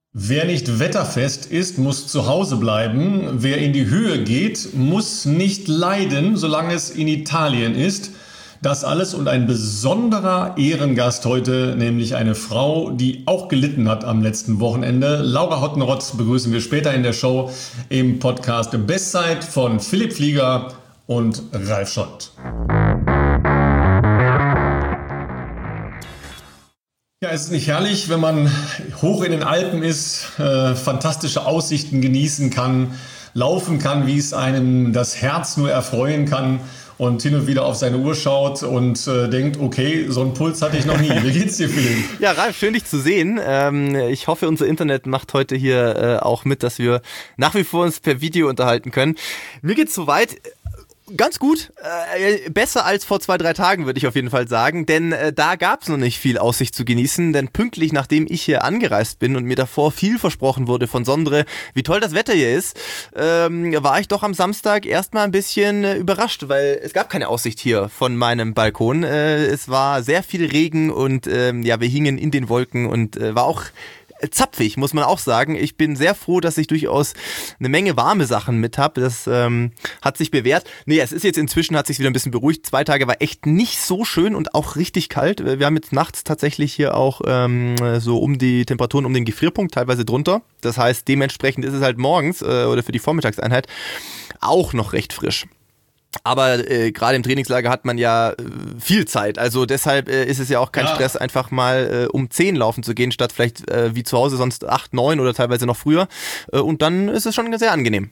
Wer nicht wetterfest ist, muss zu Hause bleiben. Wer in die Höhe geht, muss nicht leiden, solange es in Italien ist. Das alles und ein besonderer Ehrengast heute, nämlich eine Frau, die auch gelitten hat am letzten Wochenende. Laura Hottenrott begrüßen wir später in der Show im Podcast Bestzeit von Philipp Flieger und Ralf Schott. Ja, es ist nicht herrlich, wenn man hoch in den Alpen ist, fantastische Aussichten genießen kann, laufen kann, wie es einem das Herz nur erfreuen kann und hin und wieder auf seine Uhr schaut und denkt, okay, so einen Puls hatte ich noch nie. Wie geht's dir, Philipp? Ja, Ralf, schön dich zu sehen. Ich hoffe, unser Internet macht heute hier auch mit, dass wir nach wie vor uns per Video unterhalten können. Mir geht's soweit. Ganz gut, besser als vor 2-3 Tagen, würde ich auf jeden Fall sagen, denn da gab es noch nicht viel Aussicht zu genießen, denn pünktlich nachdem ich hier angereist bin und mir davor viel versprochen wurde von Sondre, wie toll das Wetter hier ist, war ich doch am Samstag erstmal ein bisschen überrascht, weil es gab keine Aussicht hier von meinem Balkon. Es war sehr viel Regen und wir hingen in den Wolken und war auch zapfig, muss man auch sagen. Ich bin sehr froh, dass ich durchaus eine Menge warme Sachen mit habe. Das hat sich bewährt. Nee, es ist jetzt inzwischen, hat sich wieder ein bisschen beruhigt. 2 Tage war echt nicht so schön und auch richtig kalt. Wir haben jetzt nachts tatsächlich hier auch so um die Temperaturen um den Gefrierpunkt, teilweise drunter. Das heißt, dementsprechend ist es halt morgens oder für die Vormittagseinheit auch noch recht frisch. Aber gerade im Trainingslager hat man ja viel Zeit, also deshalb ist es ja auch kein Stress, einfach mal um 10 laufen zu gehen, statt vielleicht wie zu Hause sonst 8, 9 oder teilweise noch früher und dann ist es schon sehr angenehm.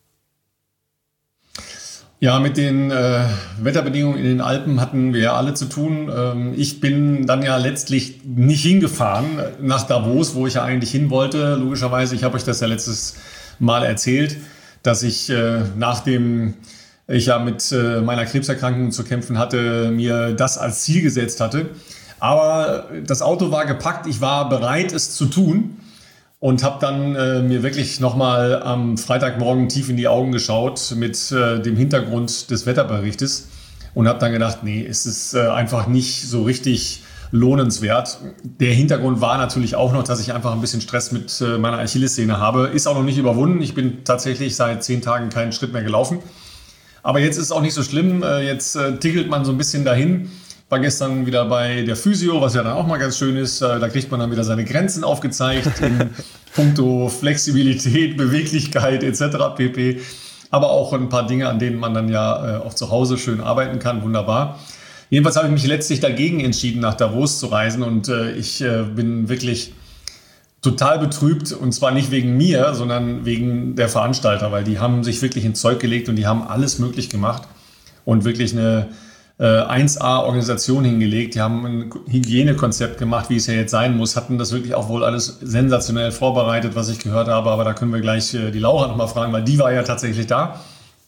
Ja, mit den Wetterbedingungen in den Alpen hatten wir ja alle zu tun. Ich bin dann ja letztlich nicht hingefahren nach Davos, wo ich ja eigentlich hin wollte. Logischerweise, ich habe euch das ja letztes Mal erzählt, dass ich nachdem ich ja mit meiner Krebserkrankung zu kämpfen hatte, mir das als Ziel gesetzt hatte. Aber das Auto war gepackt, ich war bereit, es zu tun und habe dann mir wirklich nochmal am Freitagmorgen tief in die Augen geschaut mit dem Hintergrund des Wetterberichtes und habe dann gedacht, nee, es ist einfach nicht so richtig lohnenswert. Der Hintergrund war natürlich auch noch, dass ich einfach ein bisschen Stress mit meiner Achillessehne habe. Ist auch noch nicht überwunden. Ich bin tatsächlich seit 10 Tagen keinen Schritt mehr gelaufen. Aber jetzt ist es auch nicht so schlimm, jetzt tickelt man so ein bisschen dahin. War gestern wieder bei der Physio, was ja dann auch mal ganz schön ist. Da kriegt man dann wieder seine Grenzen aufgezeigt in puncto Flexibilität, Beweglichkeit etc. pp. Aber auch ein paar Dinge, an denen man dann ja auch zu Hause schön arbeiten kann. Wunderbar. Jedenfalls habe ich mich letztlich dagegen entschieden, nach Davos zu reisen. Und ich bin wirklich total betrübt und zwar nicht wegen mir, sondern wegen der Veranstalter, weil die haben sich wirklich ins Zeug gelegt und die haben alles möglich gemacht und wirklich eine 1A-Organisation hingelegt. Die haben ein Hygienekonzept gemacht, wie es ja jetzt sein muss, hatten das wirklich auch wohl alles sensationell vorbereitet, was ich gehört habe, aber da können wir gleich die Laura nochmal fragen, weil die war ja tatsächlich da.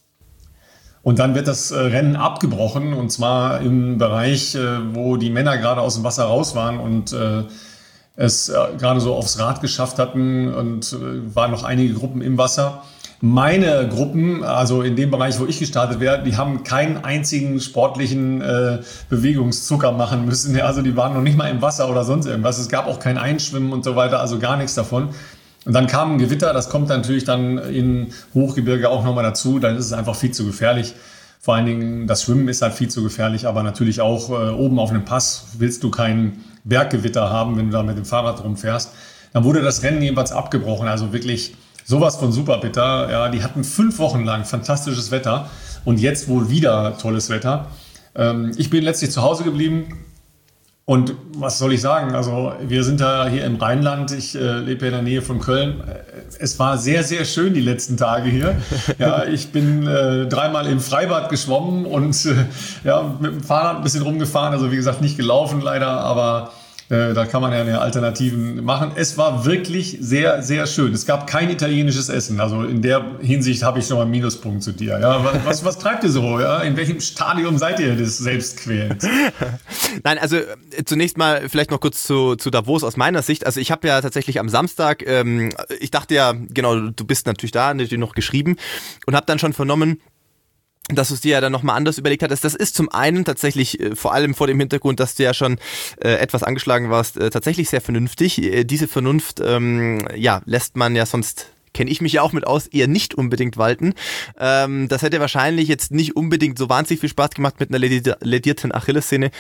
Und dann wird das Rennen abgebrochen und zwar im Bereich, wo die Männer gerade aus dem Wasser raus waren und es gerade so aufs Rad geschafft hatten und waren noch einige Gruppen im Wasser. Meine Gruppen, also in dem Bereich, wo ich gestartet wäre, die haben keinen einzigen sportlichen Bewegungszucker machen müssen. Also die waren noch nicht mal im Wasser oder sonst irgendwas. Es gab auch kein Einschwimmen und so weiter, also gar nichts davon. Und dann kam ein Gewitter, das kommt natürlich dann in Hochgebirge auch nochmal dazu. Dann ist es einfach viel zu gefährlich. Vor allen Dingen das Schwimmen ist halt viel zu gefährlich, aber natürlich auch oben auf einem Pass willst du kein Berggewitter haben, wenn du da mit dem Fahrrad rumfährst. Dann wurde das Rennen jedenfalls abgebrochen, also wirklich sowas von super bitter. Ja, die hatten 5 Wochen lang fantastisches Wetter und jetzt wohl wieder tolles Wetter. Ich bin letztlich zu Hause geblieben und was soll ich sagen, also wir sind da hier im Rheinland, ich lebe in der Nähe von Köln. Es war sehr, sehr schön die letzten Tage hier. Ja, ich bin 3-mal im Freibad geschwommen und mit dem Fahrrad ein bisschen rumgefahren, also wie gesagt nicht gelaufen leider, aber da kann man ja eine Alternativen machen. Es war wirklich sehr, sehr schön. Es gab kein italienisches Essen. Also in der Hinsicht habe ich schon mal einen Minuspunkt zu dir. Ja, was treibt ihr so? Ja? In welchem Stadium seid ihr des Selbstquälens? Nein, also zunächst mal vielleicht noch kurz zu Davos aus meiner Sicht. Also ich habe ja tatsächlich am Samstag, ich dachte ja, genau, du bist natürlich da, natürlich noch geschrieben und habe dann schon vernommen, dass du es dir ja dann nochmal anders überlegt hattest. Das ist zum einen tatsächlich, vor allem vor dem Hintergrund, dass du ja schon etwas angeschlagen warst, tatsächlich sehr vernünftig. Diese Vernunft, lässt man ja sonst, kenne ich mich ja auch mit aus, eher nicht unbedingt walten. Das hätte wahrscheinlich jetzt nicht unbedingt so wahnsinnig viel Spaß gemacht mit einer ledierten Achillessehne.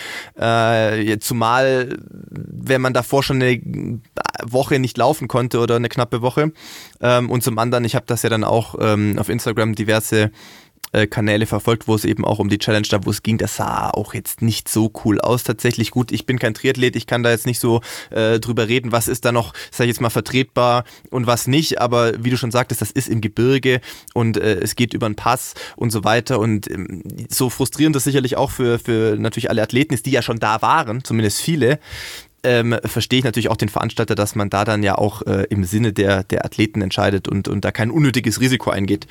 Zumal, wenn man davor schon eine Woche nicht laufen konnte oder eine knappe Woche. Und zum anderen, ich habe das ja dann auch auf Instagram diverse Kanäle verfolgt, wo es eben auch um die Challenge da, wo es ging, das sah auch jetzt nicht so cool aus tatsächlich. Gut, ich bin kein Triathlet, ich kann da jetzt nicht so drüber reden, was ist da noch, sag ich jetzt mal, vertretbar und was nicht, aber wie du schon sagtest, das ist im Gebirge und es geht über einen Pass und so weiter und so frustrierend das sicherlich auch für natürlich alle Athleten ist, die ja schon da waren, zumindest viele, verstehe ich natürlich auch den Veranstalter, dass man da dann ja auch im Sinne der Athleten entscheidet und da kein unnötiges Risiko eingeht.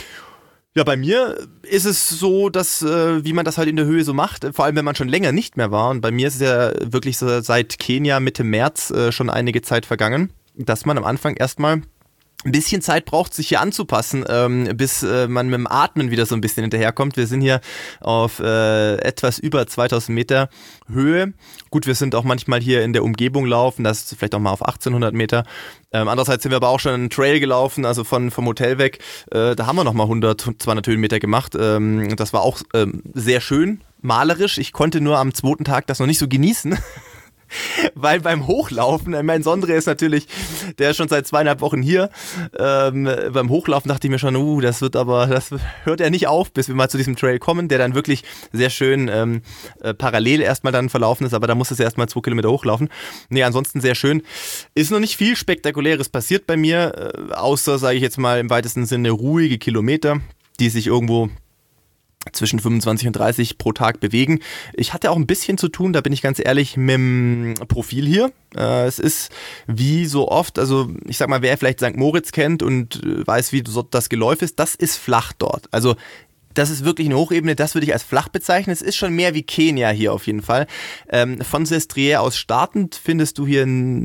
Ja, bei mir ist es so, dass, wie man das halt in der Höhe so macht, vor allem wenn man schon länger nicht mehr war und bei mir ist es ja wirklich so seit Kenia Mitte März schon einige Zeit vergangen, dass man am Anfang erstmal ein bisschen Zeit braucht, sich hier anzupassen, bis man mit dem Atmen wieder so ein bisschen hinterherkommt. Wir sind hier auf etwas über 2000 Meter Höhe. Gut, wir sind auch manchmal hier in der Umgebung laufen, das ist vielleicht auch mal auf 1800 Meter. Andererseits sind wir aber auch schon einen Trail gelaufen, also vom Hotel weg. Da haben wir nochmal 100, 200 Höhenmeter gemacht. Das war auch sehr schön, malerisch. Ich konnte nur am zweiten Tag das noch nicht so genießen. Weil beim Hochlaufen, mein Sondre ist natürlich, der ist schon seit 2,5 Wochen hier, beim Hochlaufen dachte ich mir schon, das hört ja nicht auf, bis wir mal zu diesem Trail kommen, der dann wirklich sehr schön parallel erstmal dann verlaufen ist, aber da muss es erstmal 2 Kilometer hochlaufen. Nee, ansonsten sehr schön. Ist noch nicht viel Spektakuläres passiert bei mir, außer, sage ich jetzt mal, im weitesten Sinne ruhige Kilometer, die sich irgendwo zwischen 25 und 30 pro Tag bewegen. Ich hatte auch ein bisschen zu tun, da bin ich ganz ehrlich, mit dem Profil hier. Es ist wie so oft, also ich sag mal, wer vielleicht St. Moritz kennt und weiß, wie dort das Geläuf ist, das ist flach dort. Also das ist wirklich eine Hochebene, das würde ich als flach bezeichnen. Es ist schon mehr wie Kenia hier auf jeden Fall. Von Sestriere aus startend findest du hier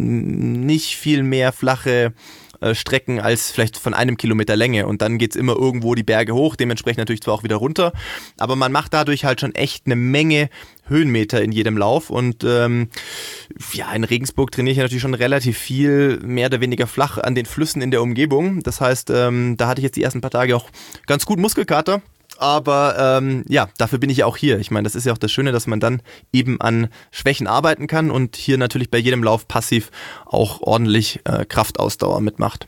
nicht viel mehr flache Strecken als vielleicht von 1 Kilometer Länge und dann geht's immer irgendwo die Berge hoch, dementsprechend natürlich zwar auch wieder runter, aber man macht dadurch halt schon echt eine Menge Höhenmeter in jedem Lauf und in Regensburg trainiere ich natürlich schon relativ viel, mehr oder weniger flach an den Flüssen in der Umgebung, das heißt, da hatte ich jetzt die ersten paar Tage auch ganz gut Muskelkater. Aber dafür bin ich ja auch hier. Ich meine, das ist ja auch das Schöne, dass man dann eben an Schwächen arbeiten kann und hier natürlich bei jedem Lauf passiv auch ordentlich Kraftausdauer mitmacht.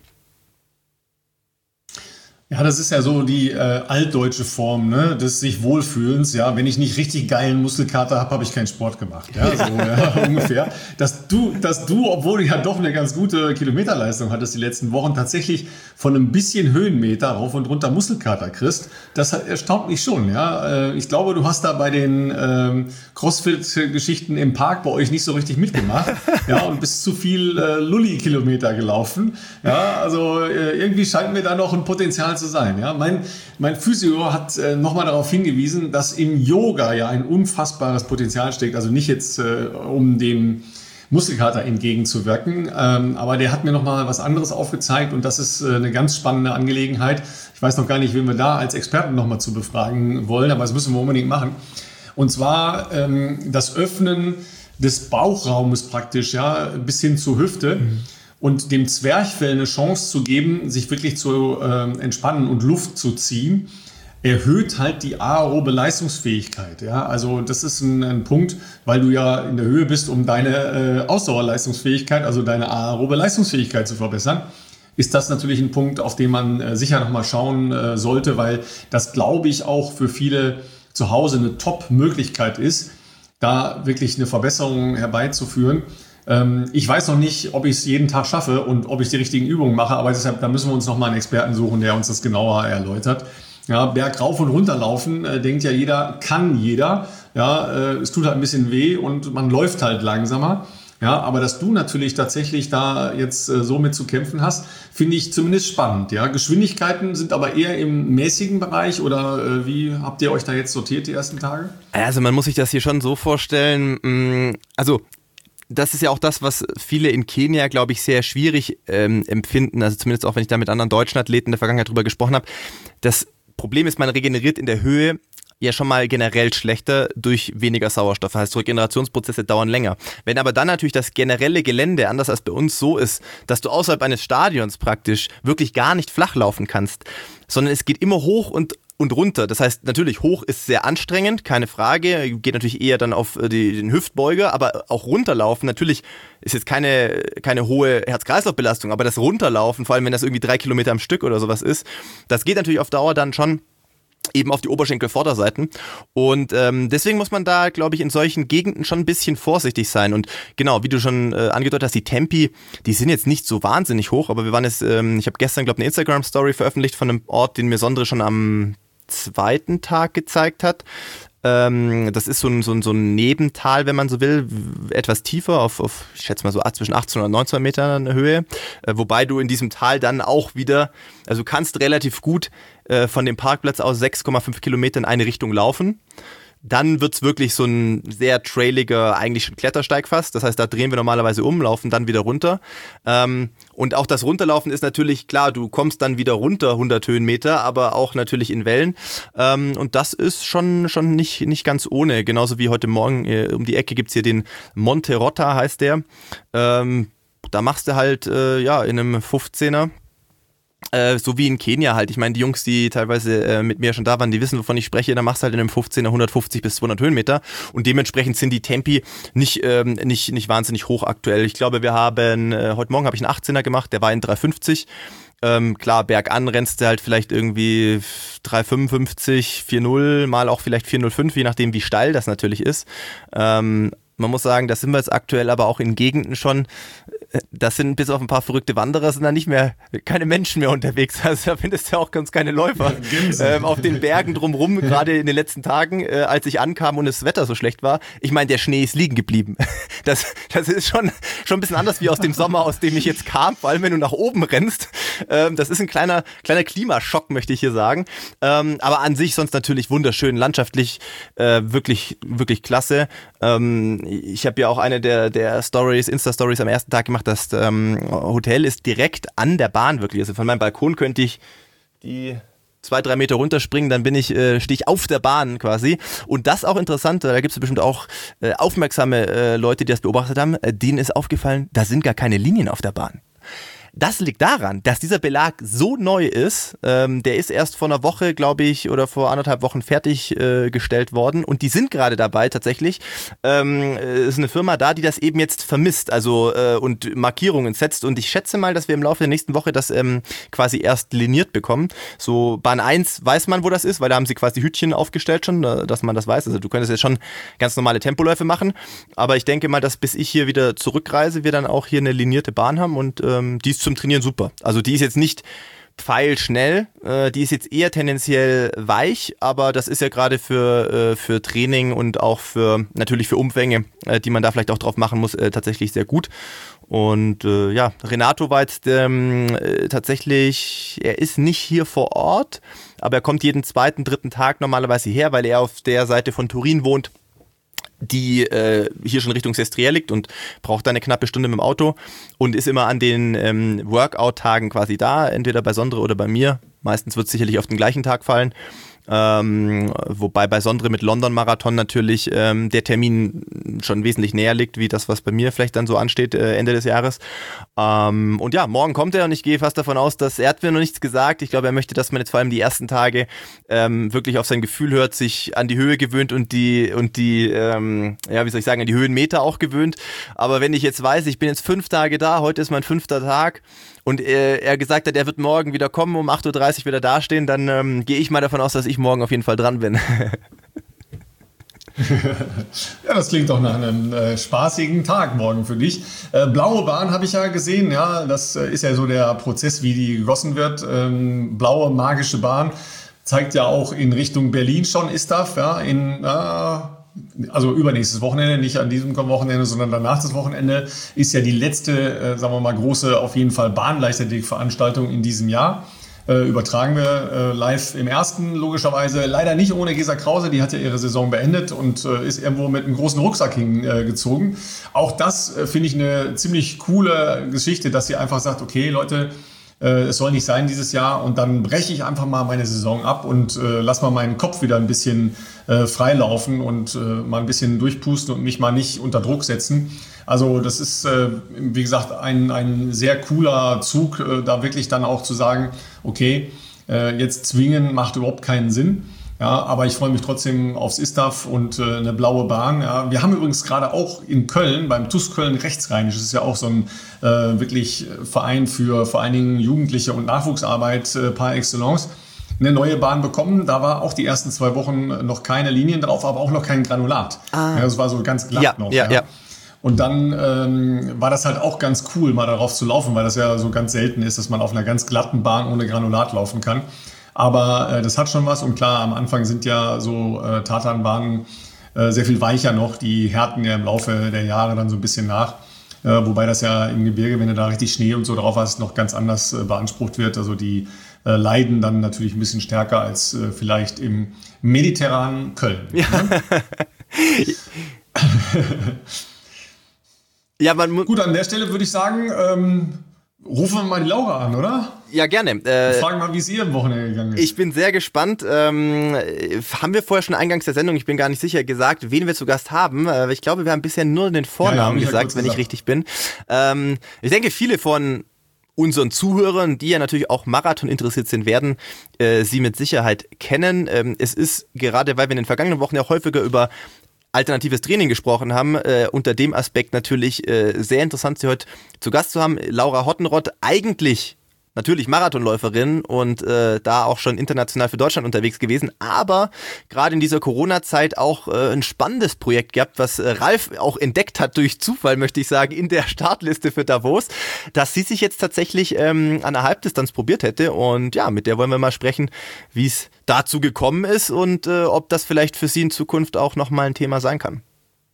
Ja, das ist ja so die altdeutsche Form, ne, des sich Wohlfühlens. Ja, wenn ich nicht richtig geilen Muskelkater habe, habe ich keinen Sport gemacht. Ja, so ungefähr. Dass du, obwohl du ja doch eine ganz gute Kilometerleistung hattest die letzten Wochen, tatsächlich von einem bisschen Höhenmeter rauf und runter Muskelkater kriegst, das erstaunt mich schon. Ja, ich glaube, du hast da bei den Crossfit-Geschichten im Park bei euch nicht so richtig mitgemacht. Ja, und bist zu viel Lulli-Kilometer gelaufen. Ja, also irgendwie scheint mir da noch ein Potenzial zu sein. Ja, mein Physio hat nochmal darauf hingewiesen, dass im Yoga ja ein unfassbares Potenzial steckt. Also nicht jetzt, um dem Muskelkater entgegenzuwirken, aber der hat mir nochmal was anderes aufgezeigt und das ist eine ganz spannende Angelegenheit. Ich weiß noch gar nicht, wen wir da als Experten nochmal zu befragen wollen, aber das müssen wir unbedingt machen. Und zwar das Öffnen des Bauchraumes praktisch, ja, bis hin zur Hüfte. Und dem Zwerchfell eine Chance zu geben, sich wirklich zu entspannen und Luft zu ziehen, erhöht halt die aerobe Leistungsfähigkeit. Ja? Also das ist ein Punkt, weil du ja in der Höhe bist, um deine Ausdauerleistungsfähigkeit, also deine aerobe Leistungsfähigkeit zu verbessern, ist das natürlich ein Punkt, auf den man sicher nochmal schauen sollte, weil das, glaube ich, auch für viele zu Hause eine Top-Möglichkeit ist, da wirklich eine Verbesserung herbeizuführen. Ich weiß noch nicht, ob ich es jeden Tag schaffe und ob ich die richtigen Übungen mache, aber deshalb, da müssen wir uns nochmal einen Experten suchen, der uns das genauer erläutert. Ja, Berg rauf und runter laufen, denkt ja jeder, kann jeder. Ja, es tut halt ein bisschen weh und man läuft halt langsamer. Ja, aber dass du natürlich tatsächlich da jetzt so mit zu kämpfen hast, finde ich zumindest spannend. Ja, Geschwindigkeiten sind aber eher im mäßigen Bereich oder wie habt ihr euch da jetzt sortiert die ersten Tage? Also man muss sich das hier schon so vorstellen, also das ist ja auch das, was viele in Kenia, glaube ich, sehr schwierig empfinden, also zumindest auch, wenn ich da mit anderen deutschen Athleten in der Vergangenheit drüber gesprochen habe, dass Problem ist, man regeneriert in der Höhe ja schon mal generell schlechter durch weniger Sauerstoff. Heißt, Regenerationsprozesse dauern länger. Wenn aber dann natürlich das generelle Gelände, anders als bei uns, so ist, dass du außerhalb eines Stadions praktisch wirklich gar nicht flach laufen kannst, sondern es geht immer hoch und runter. Das heißt, natürlich hoch ist sehr anstrengend, keine Frage, geht natürlich eher dann auf den Hüftbeuger, aber auch runterlaufen, natürlich ist jetzt keine hohe Herz-Kreislauf-Belastung, aber das Runterlaufen, vor allem wenn das irgendwie 3 Kilometer am Stück oder sowas ist, das geht natürlich auf Dauer dann schon eben auf die Oberschenkelvorderseiten und deswegen muss man da, glaube ich, in solchen Gegenden schon ein bisschen vorsichtig sein und genau, wie du schon angedeutet hast, die Tempi, die sind jetzt nicht so wahnsinnig hoch, aber wir waren jetzt, ich habe gestern, glaube ich, eine Instagram-Story veröffentlicht von einem Ort, den mir Sondre schon am zweiten Tag gezeigt hat. Das ist so ein Nebental, wenn man so will, etwas tiefer auf ich schätze mal so zwischen 18 und 19 Metern Höhe, wobei du in diesem Tal dann auch wieder, also du kannst relativ gut von dem Parkplatz aus 6,5 Kilometer in eine Richtung laufen. Dann wird's wirklich so ein sehr trailiger, eigentlich schon Klettersteig fast. Das heißt, da drehen wir normalerweise um, laufen dann wieder runter. Und auch das Runterlaufen ist natürlich klar, du kommst dann wieder runter 100 Höhenmeter, aber auch natürlich in Wellen. Und das ist schon nicht ganz ohne. Genauso wie heute Morgen um die Ecke gibt's hier den Monte Rota, heißt der. Da machst du halt in einem 15er. So wie in Kenia halt. Ich meine, die Jungs, die teilweise mit mir schon da waren, die wissen, wovon ich spreche. Da machst du halt in einem 15er 150 bis 200 Höhenmeter und dementsprechend sind die Tempi nicht wahnsinnig hoch aktuell. Ich glaube, wir haben, heute Morgen habe ich einen 18er gemacht, der war in 350. Klar, bergan rennst du halt vielleicht irgendwie 3,55, 4,0, mal auch vielleicht 4,05, je nachdem wie steil das natürlich ist. Man muss sagen, da sind wir jetzt aktuell aber auch in Gegenden schon, das sind bis auf ein paar verrückte Wanderer, sind da nicht mehr, keine Menschen mehr unterwegs. Also da findest du auch ganz keine Läufer auf den Bergen drumrum, gerade in den letzten Tagen, als ich ankam und das Wetter so schlecht war. Ich meine, der Schnee ist liegen geblieben. Das ist schon ein bisschen anders wie aus dem Sommer, aus dem ich jetzt kam, vor allem wenn du nach oben rennst. Das ist ein kleiner Klimaschock, möchte ich hier sagen. Aber an sich sonst natürlich wunderschön, landschaftlich wirklich, wirklich klasse. Ich habe ja auch eine der Stories, Insta-Stories am ersten Tag gemacht. Das Hotel ist direkt an der Bahn wirklich. Also von meinem Balkon könnte ich die 2-3 Meter runterspringen, dann stehe ich auf der Bahn quasi. Und das auch interessant, da gibt es bestimmt auch aufmerksame Leute, die das beobachtet haben, denen ist aufgefallen, da sind gar keine Linien auf der Bahn. Das liegt daran, dass dieser Belag so neu ist. Der ist erst vor einer Woche, glaube ich, oder vor 1,5 Wochen fertiggestellt worden. Und die sind gerade dabei tatsächlich. Ist eine Firma da, die das eben jetzt vermisst, also und Markierungen setzt. Und ich schätze mal, dass wir im Laufe der nächsten Woche das quasi erst liniert bekommen. So Bahn 1 weiß man, wo das ist, weil da haben sie quasi Hütchen aufgestellt schon, dass man das weiß. Also du könntest jetzt schon ganz normale Tempoläufe machen. Aber ich denke mal, dass bis ich hier wieder zurückreise, wir dann auch hier eine linierte Bahn haben. Und die ist zum Trainieren super. Also die ist jetzt nicht pfeilschnell, die ist jetzt eher tendenziell weich, aber das ist ja gerade für Training und auch natürlich für Umfänge, die man da vielleicht auch drauf machen muss, tatsächlich sehr gut. Und Renato war jetzt tatsächlich, er ist nicht hier vor Ort, aber er kommt jeden 2., 3. Tag normalerweise her, weil er auf der Seite von Turin wohnt, die hier schon Richtung Sestriere liegt und braucht da eine knappe Stunde mit dem Auto und ist immer an den Workout-Tagen quasi da, entweder bei Sondre oder bei mir. Meistens wird es sicherlich auf den gleichen Tag fallen. Wobei bei Sondre mit London-Marathon natürlich der Termin schon wesentlich näher liegt, wie das, was bei mir vielleicht dann so ansteht, Ende des Jahres. Und ja, morgen kommt er und ich gehe fast davon aus, dass er hat mir noch nichts gesagt. Ich glaube, er möchte, dass man jetzt vor allem die ersten Tage wirklich auf sein Gefühl hört, sich an die Höhe gewöhnt und die an die Höhenmeter auch gewöhnt. Aber wenn ich jetzt weiß, ich bin jetzt 5 Tage da, heute ist mein 5. Tag, und er gesagt hat, er wird morgen wieder kommen, um 8:30 Uhr wieder dastehen, dann gehe ich mal davon aus, dass ich morgen auf jeden Fall dran bin. Ja, das klingt doch nach einem spaßigen Tag morgen für dich. Blaue Bahn habe ich ja gesehen, ja, das ist ja so der Prozess, wie die gegossen wird. Blaue magische Bahn zeigt ja auch in Richtung Berlin schon Istaf, ja, also übernächstes Wochenende, nicht an diesem Wochenende, sondern danach das Wochenende, ist ja die letzte, sagen wir mal, große, auf jeden Fall Bahnleichtathletik-Veranstaltung in diesem Jahr. Übertragen wir live im ersten, logischerweise. Leider nicht ohne Gesa Krause, die hat ja ihre Saison beendet und ist irgendwo mit einem großen Rucksack hingezogen. Auch das finde ich eine ziemlich coole Geschichte, dass sie einfach sagt, okay Leute, es soll nicht sein dieses Jahr und dann breche ich einfach mal meine Saison ab und lass mal meinen Kopf wieder ein bisschen freilaufen und mal ein bisschen durchpusten und mich mal nicht unter Druck setzen. Also das ist, wie gesagt, ein sehr cooler Zug, da wirklich dann auch zu sagen, okay, jetzt zwingen macht überhaupt keinen Sinn. Ja, aber ich freue mich trotzdem aufs ISTAF und eine blaue Bahn. Ja. Wir haben übrigens gerade auch in Köln, beim TuS Köln Rechtsrheinisch, das ist ja auch so ein wirklich Verein für vor allen Dingen Jugendliche und Nachwuchsarbeit par excellence, eine neue Bahn bekommen. Da war auch die ersten 2 Wochen noch keine Linien drauf, aber auch noch kein Granulat. Ja, das war so ganz glatt noch. Ja. Und dann war das halt auch ganz cool, mal darauf zu laufen, weil das ja so ganz selten ist, dass man auf einer ganz glatten Bahn ohne Granulat laufen kann. Aber das hat schon was und klar, am Anfang sind ja so Tatanbahnen sehr viel weicher noch. Die härten ja im Laufe der Jahre dann so ein bisschen nach. Wobei das ja im Gebirge, wenn du da richtig Schnee und so drauf hast, noch ganz anders beansprucht wird. Also die leiden dann natürlich ein bisschen stärker als vielleicht im mediterranen Köln. Ja. Ne? Ja, gut, an der Stelle würde ich sagen, rufen wir mal die Laura an, oder? Ja, gerne. Fragen mal, wie es ihr am Wochenende gegangen ist. Ich bin sehr gespannt. Haben wir vorher schon eingangs der Sendung, ich bin gar nicht sicher, gesagt, wen wir zu Gast haben. Ich glaube, wir haben bisher nur den Vornamen gesagt, wenn ich richtig bin. Ich denke, viele von unseren Zuhörern, die ja natürlich auch Marathon interessiert sind, werden sie mit Sicherheit kennen. Es ist gerade, weil wir in den vergangenen Wochen ja häufiger über alternatives Training gesprochen haben, unter dem Aspekt natürlich sehr interessant, Sie heute zu Gast zu haben. Laura Hottenrott, eigentlich natürlich Marathonläuferin und da auch schon international für Deutschland unterwegs gewesen, aber gerade in dieser Corona-Zeit auch ein spannendes Projekt gehabt, was Ralf auch entdeckt hat durch Zufall, möchte ich sagen, in der Startliste für Davos, dass sie sich jetzt tatsächlich an der Halbdistanz probiert hätte und ja, mit der wollen wir mal sprechen, wie es dazu gekommen ist und ob das vielleicht für sie in Zukunft auch nochmal ein Thema sein kann.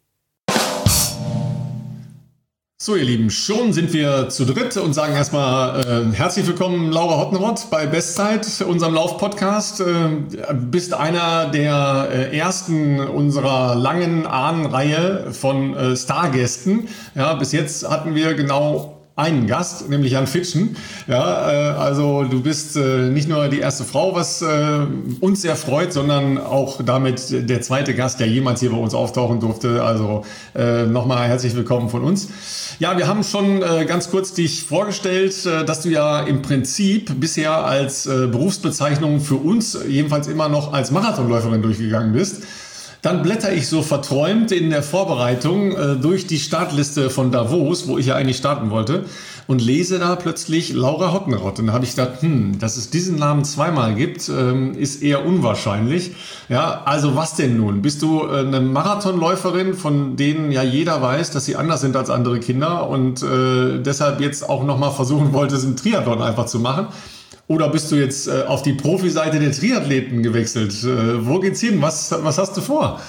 So, ihr Lieben, schon sind wir zu dritt und sagen erstmal herzlich willkommen, Laura Hottenrott bei Bestzeit, unserem Lauf-Podcast. Bist einer der ersten unserer langen Ahnenreihe von Stargästen. Ja, bis jetzt hatten wir genau einen Gast, nämlich Jan Fitschen. Ja, also du bist nicht nur die erste Frau, was uns sehr freut, sondern auch damit der zweite Gast, der jemals hier bei uns auftauchen durfte. Also nochmal herzlich willkommen von uns. Ja, wir haben schon ganz kurz dich vorgestellt, dass du ja im Prinzip bisher als Berufsbezeichnung für uns jedenfalls immer noch als Marathonläuferin durchgegangen bist. Dann blätter ich so verträumt in der Vorbereitung durch die Startliste von Davos, wo ich ja eigentlich starten wollte, und lese da plötzlich Laura Hottenrott. Und da habe ich gedacht, dass es diesen Namen zweimal gibt, ist eher unwahrscheinlich. Ja, also was denn nun? Bist du eine Marathonläuferin, von denen ja jeder weiß, dass sie anders sind als andere Kinder und deshalb jetzt auch nochmal versuchen wollte, einen Triathlon einfach zu machen? Oder bist du jetzt auf die Profiseite der Triathleten gewechselt? Wo geht's hin? Was hast du vor?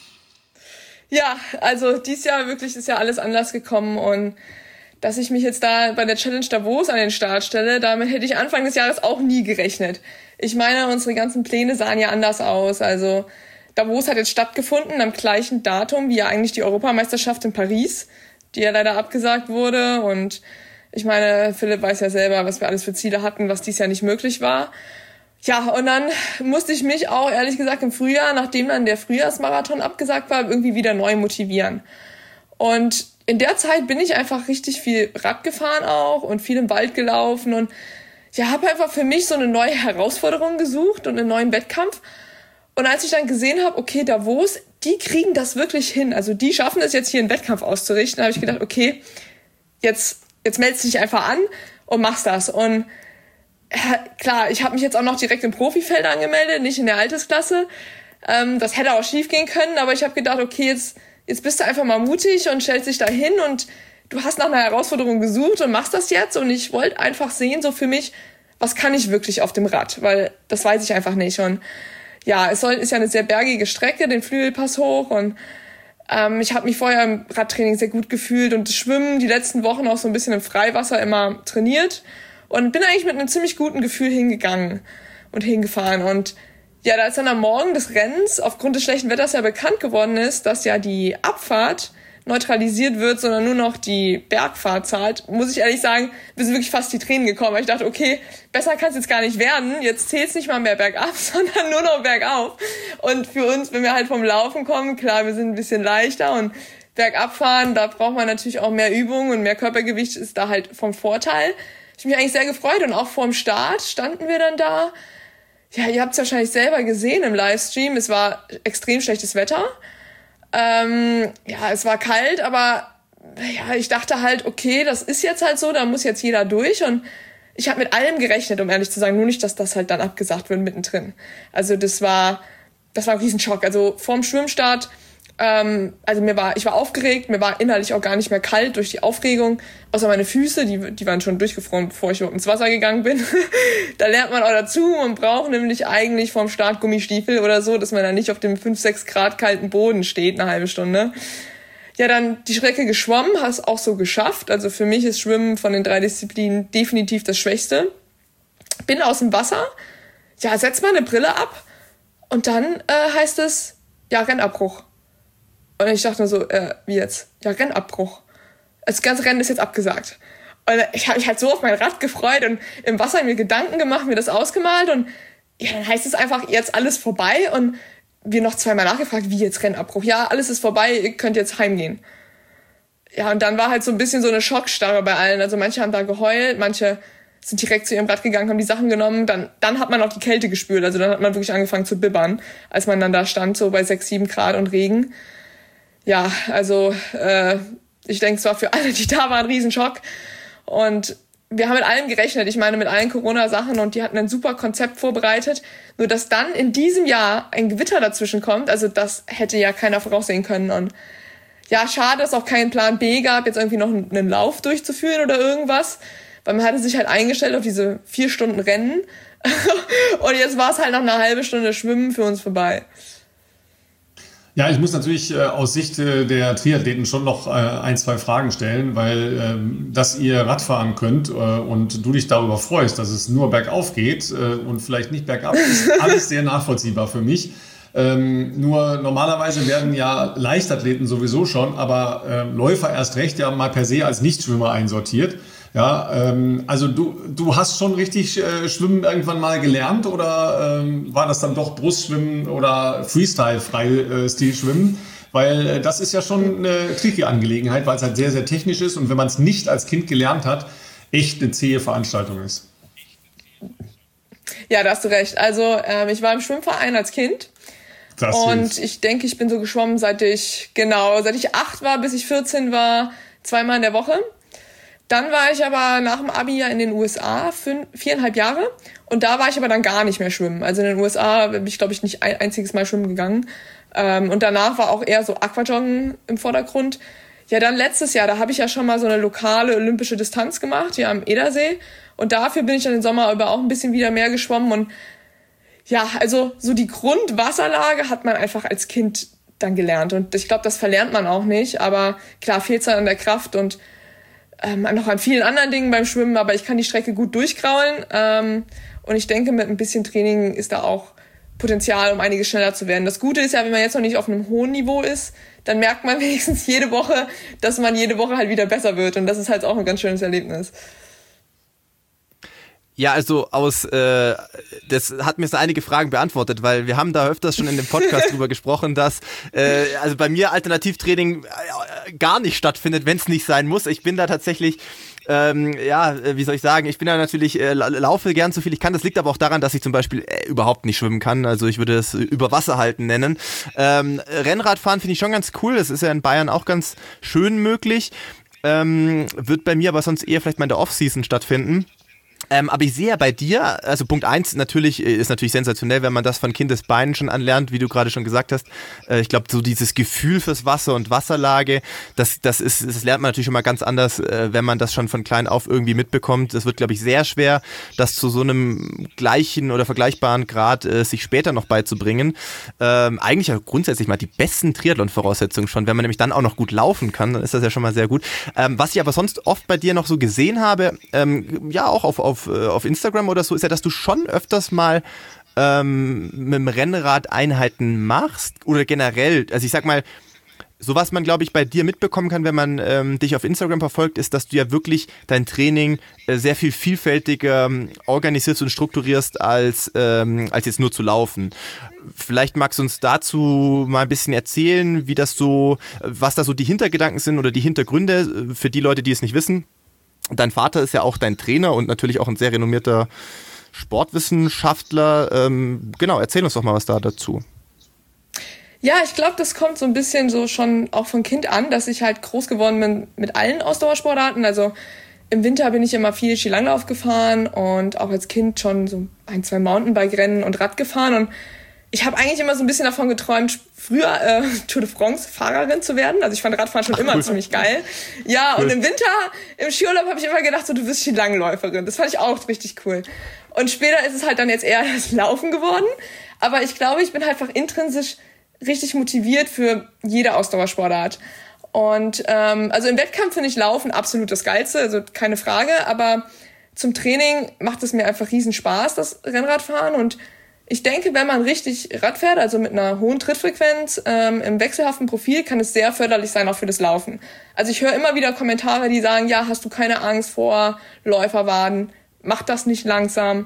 Ja, also dieses Jahr wirklich ist ja alles anders gekommen und dass ich mich jetzt da bei der Challenge Davos an den Start stelle, damit hätte ich Anfang des Jahres auch nie gerechnet. Ich meine, unsere ganzen Pläne sahen ja anders aus. Also Davos hat jetzt stattgefunden am gleichen Datum wie ja eigentlich die Europameisterschaft in Paris, die ja leider abgesagt wurde. Und ich meine, Philipp weiß ja selber, was wir alles für Ziele hatten, was dies Jahr nicht möglich war. Ja, und dann musste ich mich auch, ehrlich gesagt, im Frühjahr, nachdem dann der Frühjahrsmarathon abgesagt war, irgendwie wieder neu motivieren. Und in der Zeit bin ich einfach richtig viel Rad gefahren auch und viel im Wald gelaufen und ja, habe einfach für mich so eine neue Herausforderung gesucht und einen neuen Wettkampf. Und als ich dann gesehen habe, okay, Davos, die kriegen das wirklich hin, also die schaffen es jetzt hier einen Wettkampf auszurichten, habe ich gedacht, okay, jetzt meldest du dich einfach an und machst das. Und klar, ich habe mich jetzt auch noch direkt im Profifeld angemeldet, nicht in der Altersklasse. Das hätte auch schief gehen können, aber ich habe gedacht, okay, jetzt bist du einfach mal mutig und stellst dich da hin und du hast nach einer Herausforderung gesucht und machst das jetzt. Und ich wollte einfach sehen, so für mich, was kann ich wirklich auf dem Rad? Weil das weiß ich einfach nicht. Und ja, ist ja eine sehr bergige Strecke, den Flügelpass hoch. Und ich habe mich vorher im Radtraining sehr gut gefühlt und das Schwimmen die letzten Wochen auch so ein bisschen im Freiwasser immer trainiert. Und bin eigentlich mit einem ziemlich guten Gefühl hingegangen und hingefahren. Und ja, da ist dann am Morgen des Rennens aufgrund des schlechten Wetters ja bekannt geworden ist, dass ja die Abfahrt neutralisiert wird, sondern nur noch die Bergfahrt zahlt, muss ich ehrlich sagen, mir sind wirklich fast die Tränen gekommen. Weil ich dachte, okay, besser kann es jetzt gar nicht werden. Jetzt zählt es nicht mal mehr bergab, sondern nur noch bergauf. Und für uns, wenn wir halt vom Laufen kommen, klar, wir sind ein bisschen leichter und bergab fahren, da braucht man natürlich auch mehr Übung und mehr Körpergewicht ist da halt vom Vorteil. Ich habe mich eigentlich sehr gefreut und auch vorm Start standen wir dann da. Ja, ihr habt es wahrscheinlich selber gesehen im Livestream. Es war extrem schlechtes Wetter. Ja, es war kalt, aber ja, ich dachte halt, okay, das ist jetzt halt so, da muss jetzt jeder durch. Und ich habe mit allem gerechnet, um ehrlich zu sagen, nur nicht, dass das halt dann abgesagt wird mittendrin. Also das war ein Riesenschock. Also vorm Schwimmstart, ich war aufgeregt, mir war innerlich auch gar nicht mehr kalt durch die Aufregung, außer meine Füße, die waren schon durchgefroren, bevor ich überhaupt ins Wasser gegangen bin. Da lernt man auch dazu, man braucht nämlich eigentlich vorm Start Gummistiefel oder so, dass man dann nicht auf dem 5-6 Grad kalten Boden steht, eine halbe Stunde. Ja, dann die Strecke geschwommen, hast auch so geschafft. Also für mich ist Schwimmen von den 3 Disziplinen definitiv das Schwächste. Bin aus dem Wasser, ja, setz meine Brille ab und dann heißt es, ja, Rennabbruch. Und ich dachte mir so, wie jetzt? Ja, Rennabbruch. Das ganze Rennen ist jetzt abgesagt. Und ich habe mich halt so auf mein Rad gefreut und im Wasser mir Gedanken gemacht, mir das ausgemalt und ja, dann heißt es einfach, jetzt alles vorbei und wir noch zweimal nachgefragt, wie jetzt Rennabbruch? Ja, alles ist vorbei, ihr könnt jetzt heimgehen. Ja, und dann war halt so ein bisschen so eine Schockstarre bei allen. Also manche haben da geheult, manche sind direkt zu ihrem Rad gegangen, haben die Sachen genommen. Dann hat man auch die Kälte gespürt. Also dann hat man wirklich angefangen zu bibbern, als man dann da stand, so bei 6-7 Grad und Regen. Ja, also ich denke, es war für alle, die da waren, ein Riesenschock. Und wir haben mit allem gerechnet. Ich meine, mit allen Corona-Sachen und die hatten ein super Konzept vorbereitet. Nur, dass dann in diesem Jahr ein Gewitter dazwischen kommt, also das hätte ja keiner voraussehen können. Und ja, schade, dass es auch keinen Plan B gab, jetzt irgendwie noch einen Lauf durchzuführen oder irgendwas. Weil man hatte sich halt eingestellt auf diese 4 Stunden Rennen. Und jetzt war es halt noch eine halbe Stunde Schwimmen für uns vorbei. Ja, ich muss natürlich aus Sicht der Triathleten schon noch 1-2 Fragen stellen, weil dass ihr Radfahren könnt und du dich darüber freust, dass es nur bergauf geht und vielleicht nicht bergab, ist alles sehr nachvollziehbar für mich. Nur normalerweise werden ja Leichtathleten sowieso schon, aber Läufer erst recht ja mal per se als Nichtschwimmer einsortiert. Ja, also du hast schon richtig Schwimmen irgendwann mal gelernt oder war das dann doch Brustschwimmen oder Freestyle-Freistil-Schwimmen? Weil das ist ja schon eine tricky Angelegenheit, weil es halt sehr, sehr technisch ist und wenn man es nicht als Kind gelernt hat, echt eine zähe Veranstaltung ist. Ja, da hast du recht. Also ich war im Schwimmverein als Kind. Das und ich denke, ich bin so geschwommen, seit ich 8 war, bis ich 14 war, 2-mal in der Woche. Dann war ich aber nach dem Abi ja in den USA 4,5 Jahre und da war ich aber dann gar nicht mehr schwimmen. Also in den USA bin ich, glaube ich, nicht ein einziges Mal schwimmen gegangen. Und danach war auch eher so Aquajoggen im Vordergrund. Ja, dann letztes Jahr, da habe ich ja schon mal so eine lokale olympische Distanz gemacht, hier am Edersee. Und dafür bin ich dann den Sommer über auch ein bisschen wieder mehr geschwommen. Und ja, also so die Grundwasserlage hat man einfach als Kind dann gelernt. Und ich glaube, das verlernt man auch nicht. Aber klar fehlt es dann an der Kraft und noch an vielen anderen Dingen beim Schwimmen, aber ich kann die Strecke gut durchkraulen und ich denke, mit ein bisschen Training ist da auch Potenzial, um einiges schneller zu werden. Das Gute ist ja, wenn man jetzt noch nicht auf einem hohen Niveau ist, dann merkt man wenigstens jede Woche, dass man jede Woche halt wieder besser wird und das ist halt auch ein ganz schönes Erlebnis. Ja, also das hat mir so einige Fragen beantwortet, weil wir haben da öfters schon in dem Podcast drüber gesprochen, dass also bei mir Alternativtraining gar nicht stattfindet, wenn es nicht sein muss. Ich bin da tatsächlich wie soll ich sagen, ich bin da natürlich, laufe gern so viel ich kann, das liegt aber auch daran, dass ich zum Beispiel überhaupt nicht schwimmen kann, also ich würde es über Wasser halten nennen. Rennradfahren finde ich schon ganz cool, das ist ja in Bayern auch ganz schön möglich, wird bei mir aber sonst eher vielleicht mal in der Off-Season stattfinden. Aber ich sehe ja bei dir, also Punkt 1 ist natürlich sensationell, wenn man das von Kindesbeinen schon anlernt, wie du gerade schon gesagt hast. Ich glaube, so dieses Gefühl fürs Wasser und Wasserlage, das lernt man natürlich schon mal ganz anders, wenn man das schon von klein auf irgendwie mitbekommt. Das wird, glaube ich, sehr schwer, das zu so einem gleichen oder vergleichbaren Grad sich später noch beizubringen. Eigentlich ja grundsätzlich mal die besten Triathlon-Voraussetzungen schon. Wenn man nämlich dann auch noch gut laufen kann, dann ist das ja schon mal sehr gut. Was ich aber sonst oft bei dir noch so gesehen habe, ja auch auf Instagram oder so, ist ja, dass du schon öfters mal mit dem Rennrad Einheiten machst oder generell, also ich sag mal, So was man, glaube ich, bei dir mitbekommen kann, wenn man dich auf Instagram verfolgt, ist, dass du ja wirklich dein Training sehr viel vielfältiger organisierst und strukturierst, als jetzt nur zu laufen. Vielleicht magst du uns dazu mal ein bisschen erzählen, wie das so, was da so die Hintergedanken sind oder die Hintergründe für die Leute, die es nicht wissen. Dein Vater ist ja auch dein Trainer und natürlich auch ein sehr renommierter Sportwissenschaftler. Genau, erzähl uns doch mal was da dazu. Ja, ich glaube, das kommt so ein bisschen so schon auch von Kind an, dass ich halt groß geworden bin mit allen Ausdauersportarten. Also im Winter bin ich immer viel Skilanglauf gefahren und auch als Kind schon so 1-2 Mountainbike-Rennen und Rad gefahren. Und ich habe eigentlich immer so ein bisschen davon geträumt, früher Tour de France-Fahrerin zu werden. Also ich fand Radfahren schon immer ziemlich geil. Ja, cool. Und im Winter, im Skiurlaub habe ich immer gedacht, so, du wirst Skilangläuferin. Das fand ich auch richtig cool. Und später ist es halt dann jetzt eher das Laufen geworden. Aber ich glaube, ich bin halt einfach intrinsisch richtig motiviert für jede Ausdauersportart. Und also im Wettkampf finde ich Laufen absolut das Geilste, also keine Frage. Aber zum Training macht es mir einfach riesen Spaß, das Rennradfahren. Und ich denke, wenn man richtig Rad fährt, also mit einer hohen Trittfrequenz, im wechselhaften Profil, kann es sehr förderlich sein, auch für das Laufen. Also ich höre immer wieder Kommentare, die sagen, ja, hast du keine Angst vor Läuferwaden? Mach das nicht langsam,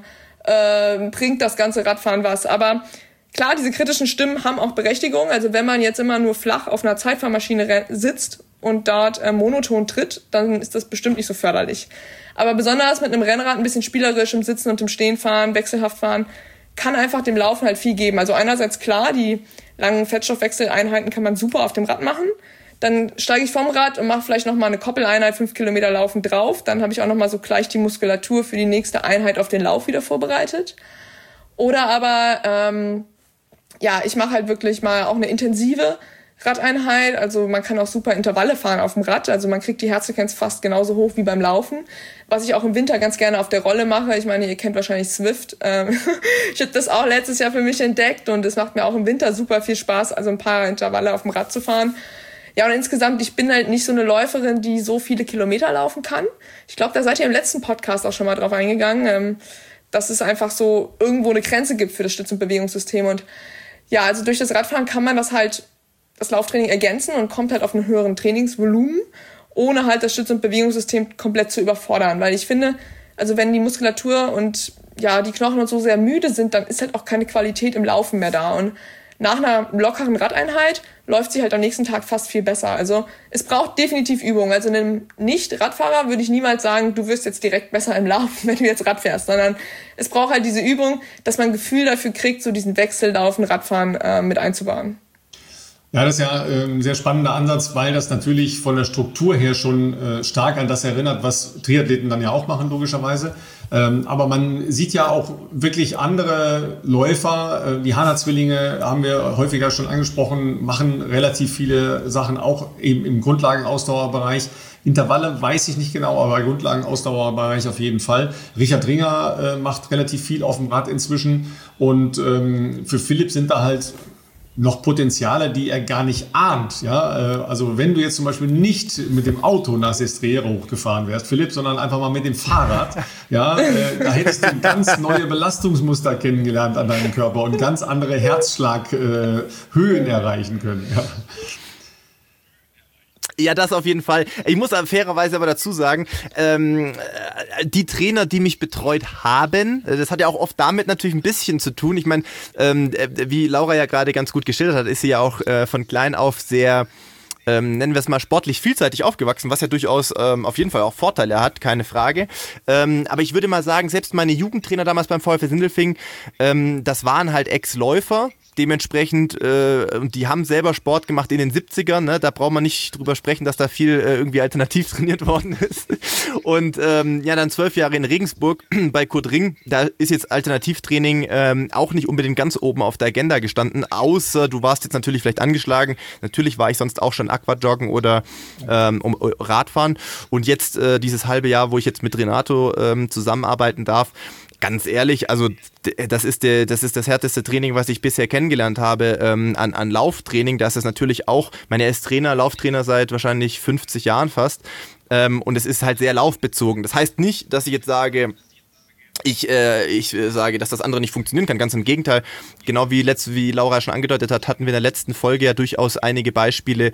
bringt das ganze Radfahren was. Aber klar, diese kritischen Stimmen haben auch Berechtigung. Also wenn man jetzt immer nur flach auf einer Zeitfahrmaschine sitzt und dort monoton tritt, dann ist das bestimmt nicht so förderlich. Aber besonders mit einem Rennrad ein bisschen spielerisch im Sitzen und im Stehen fahren, wechselhaft fahren, kann einfach dem Laufen halt viel geben. Also einerseits klar, die langen Fettstoffwechseleinheiten kann man super auf dem Rad machen. Dann steige ich vom Rad und mache vielleicht nochmal eine Koppeleinheit, 5 Kilometer Laufen drauf. Dann habe ich auch nochmal so gleich die Muskulatur für die nächste Einheit auf den Lauf wieder vorbereitet. Oder aber ja, ich mache halt wirklich mal auch eine intensive Radeinheit. Also man kann auch super Intervalle fahren auf dem Rad. Also man kriegt die Herzfrequenz fast genauso hoch wie beim Laufen. Was ich auch im Winter ganz gerne auf der Rolle mache. Ich meine, ihr kennt wahrscheinlich Zwift. Ich habe das auch letztes Jahr für mich entdeckt und es macht mir auch im Winter super viel Spaß, also ein paar Intervalle auf dem Rad zu fahren. Ja, und insgesamt, ich bin halt nicht so eine Läuferin, die so viele Kilometer laufen kann. Ich glaube, da seid ihr im letzten Podcast auch schon mal drauf eingegangen, dass es einfach so irgendwo eine Grenze gibt für das Stütz- und Bewegungssystem. Und ja, also durch das Radfahren kann man das Lauftraining ergänzen und kommt halt auf einen höheren Trainingsvolumen, ohne halt das Stütz- und Bewegungssystem komplett zu überfordern. Weil ich finde, also wenn die Muskulatur und ja die Knochen und so sehr müde sind, dann ist halt auch keine Qualität im Laufen mehr da. Und nach einer lockeren Radeinheit läuft sie halt am nächsten Tag fast viel besser. Also es braucht definitiv Übung. Also einem Nicht-Radfahrer würde ich niemals sagen, du wirst jetzt direkt besser im Laufen, wenn du jetzt Rad fährst, sondern es braucht halt diese Übung, dass man ein Gefühl dafür kriegt, so diesen Wechsellaufen, Radfahren mit einzubauen. Ja, das ist ja ein sehr spannender Ansatz, weil das natürlich von der Struktur her schon stark an das erinnert, was Triathleten dann ja auch machen, logischerweise. Aber man sieht ja auch wirklich andere Läufer, die Hana-Zwillinge haben wir häufiger schon angesprochen, machen relativ viele Sachen auch eben im Grundlagenausdauerbereich. Intervalle weiß ich nicht genau, aber Grundlagenausdauerbereich auf jeden Fall. Richard Ringer macht relativ viel auf dem Rad inzwischen und für Philipp sind da halt noch Potenziale, die er gar nicht ahnt. Ja? Also wenn du jetzt zum Beispiel nicht mit dem Auto nach Sestriere hochgefahren wärst, Philipp, sondern einfach mal mit dem Fahrrad, ja, da hättest du ganz neue Belastungsmuster kennengelernt an deinem Körper und ganz andere Herzschlaghöhen erreichen können. Ja. Ja, das auf jeden Fall. Ich muss fairerweise aber dazu sagen, die Trainer, die mich betreut haben, das hat ja auch oft damit natürlich ein bisschen zu tun. Ich meine, wie Laura ja gerade ganz gut geschildert hat, ist sie ja auch von klein auf sehr, nennen wir es mal, sportlich vielseitig aufgewachsen, was ja durchaus auf jeden Fall auch Vorteile hat, keine Frage. Aber ich würde mal sagen, selbst meine Jugendtrainer damals beim VfL Sindelfingen, das waren halt Ex-Läufer. Dementsprechend, die haben selber Sport gemacht in den 70ern, ne? Da braucht man nicht drüber sprechen, dass da viel irgendwie alternativ trainiert worden ist. Und ja, dann 12 Jahre in Regensburg bei Kurt Ring, da ist jetzt Alternativtraining auch nicht unbedingt ganz oben auf der Agenda gestanden, außer du warst jetzt natürlich vielleicht angeschlagen. Natürlich war ich sonst auch schon Aquajoggen oder Radfahren. Und jetzt dieses halbe Jahr, wo ich jetzt mit Renato zusammenarbeiten darf, ganz ehrlich, also das ist das härteste Training, was ich bisher kennengelernt habe an Lauftraining. Das ist natürlich auch, er ist Lauftrainer seit wahrscheinlich 50 Jahren fast und es ist halt sehr laufbezogen. Das heißt nicht, dass ich jetzt sage, ich sage, dass das andere nicht funktionieren kann. Ganz im Gegenteil. Genau wie Laura schon angedeutet hat, hatten wir in der letzten Folge ja durchaus einige Beispiele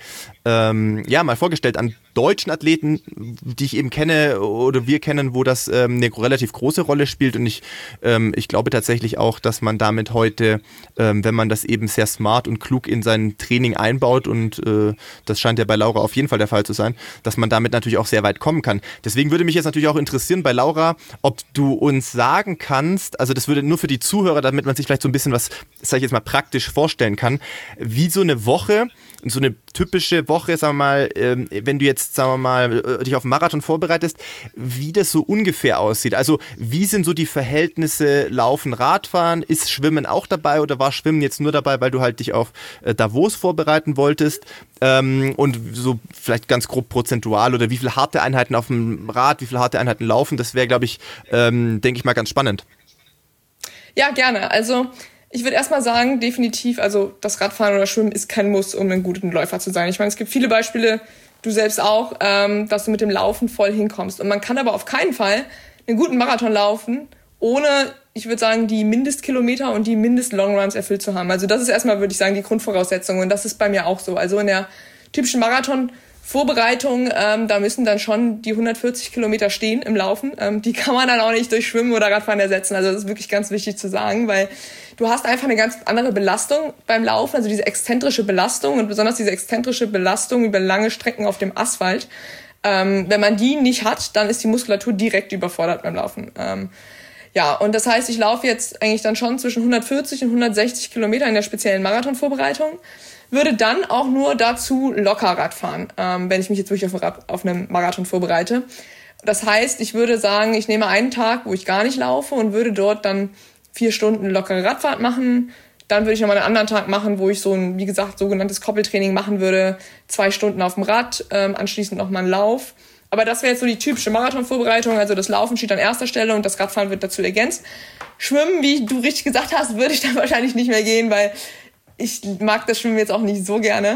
mal vorgestellt an deutschen Athleten, die ich eben kenne oder wir kennen, wo das eine relativ große Rolle spielt. Und ich glaube tatsächlich auch, dass man damit heute, wenn man das eben sehr smart und klug in sein Training einbaut, und das scheint ja bei Laura auf jeden Fall der Fall zu sein, dass man damit natürlich auch sehr weit kommen kann. Deswegen würde mich jetzt natürlich auch interessieren bei Laura, ob du uns sagen kannst, also das würde nur für die Zuhörer, damit man sich vielleicht so ein bisschen was, sag ich jetzt mal, praktisch vorstellen kann, wie so eine Woche, so eine typische Woche, sagen wir mal, wenn du jetzt, sagen wir mal, dich auf einen Marathon vorbereitest, wie das so ungefähr aussieht. Also wie sind so die Verhältnisse Laufen, Radfahren? Ist Schwimmen auch dabei oder war Schwimmen jetzt nur dabei, weil du halt dich auf Davos vorbereiten wolltest? Und so vielleicht ganz grob prozentual oder wie viele harte Einheiten auf dem Rad, wie viele harte Einheiten laufen, das wäre, glaube ich, denke ich mal, ganz spannend. Ja, gerne. Also ich würde erstmal sagen, definitiv, also das Radfahren oder Schwimmen ist kein Muss, um ein guter Läufer zu sein. Ich meine, es gibt viele Beispiele, du selbst auch, dass du mit dem Laufen voll hinkommst. Und man kann aber auf keinen Fall einen guten Marathon laufen, ohne, ich würde sagen, die Mindestkilometer und die Mindest-Longruns erfüllt zu haben. Also das ist erstmal, würde ich sagen, die Grundvoraussetzung. Und das ist bei mir auch so. Also in der typischen Marathon-Vorbereitung, da müssen dann schon die 140 Kilometer stehen im Laufen. Die kann man dann auch nicht durch Schwimmen oder Radfahren ersetzen. Also das ist wirklich ganz wichtig zu sagen, weil du hast einfach eine ganz andere Belastung beim Laufen, also diese exzentrische Belastung und besonders diese exzentrische Belastung über lange Strecken auf dem Asphalt. Wenn man die nicht hat, dann ist die Muskulatur direkt überfordert beim Laufen. Und das heißt, ich laufe jetzt eigentlich dann schon zwischen 140 und 160 Kilometer in der speziellen Marathonvorbereitung, würde dann auch nur dazu locker Rad fahren, wenn ich mich jetzt wirklich auf einen Marathon vorbereite. Das heißt, ich würde sagen, ich nehme einen Tag, wo ich gar nicht laufe und würde dort dann 4 Stunden lockere Radfahrt machen. Dann würde ich nochmal einen anderen Tag machen, wo ich so ein, wie gesagt, sogenanntes Koppeltraining machen würde. 2 Stunden auf dem Rad, anschließend nochmal einen Lauf. Aber das wäre jetzt so die typische Marathonvorbereitung. Also das Laufen steht an erster Stelle und das Radfahren wird dazu ergänzt. Schwimmen, wie du richtig gesagt hast, würde ich dann wahrscheinlich nicht mehr gehen, weil ich mag das Schwimmen jetzt auch nicht so gerne.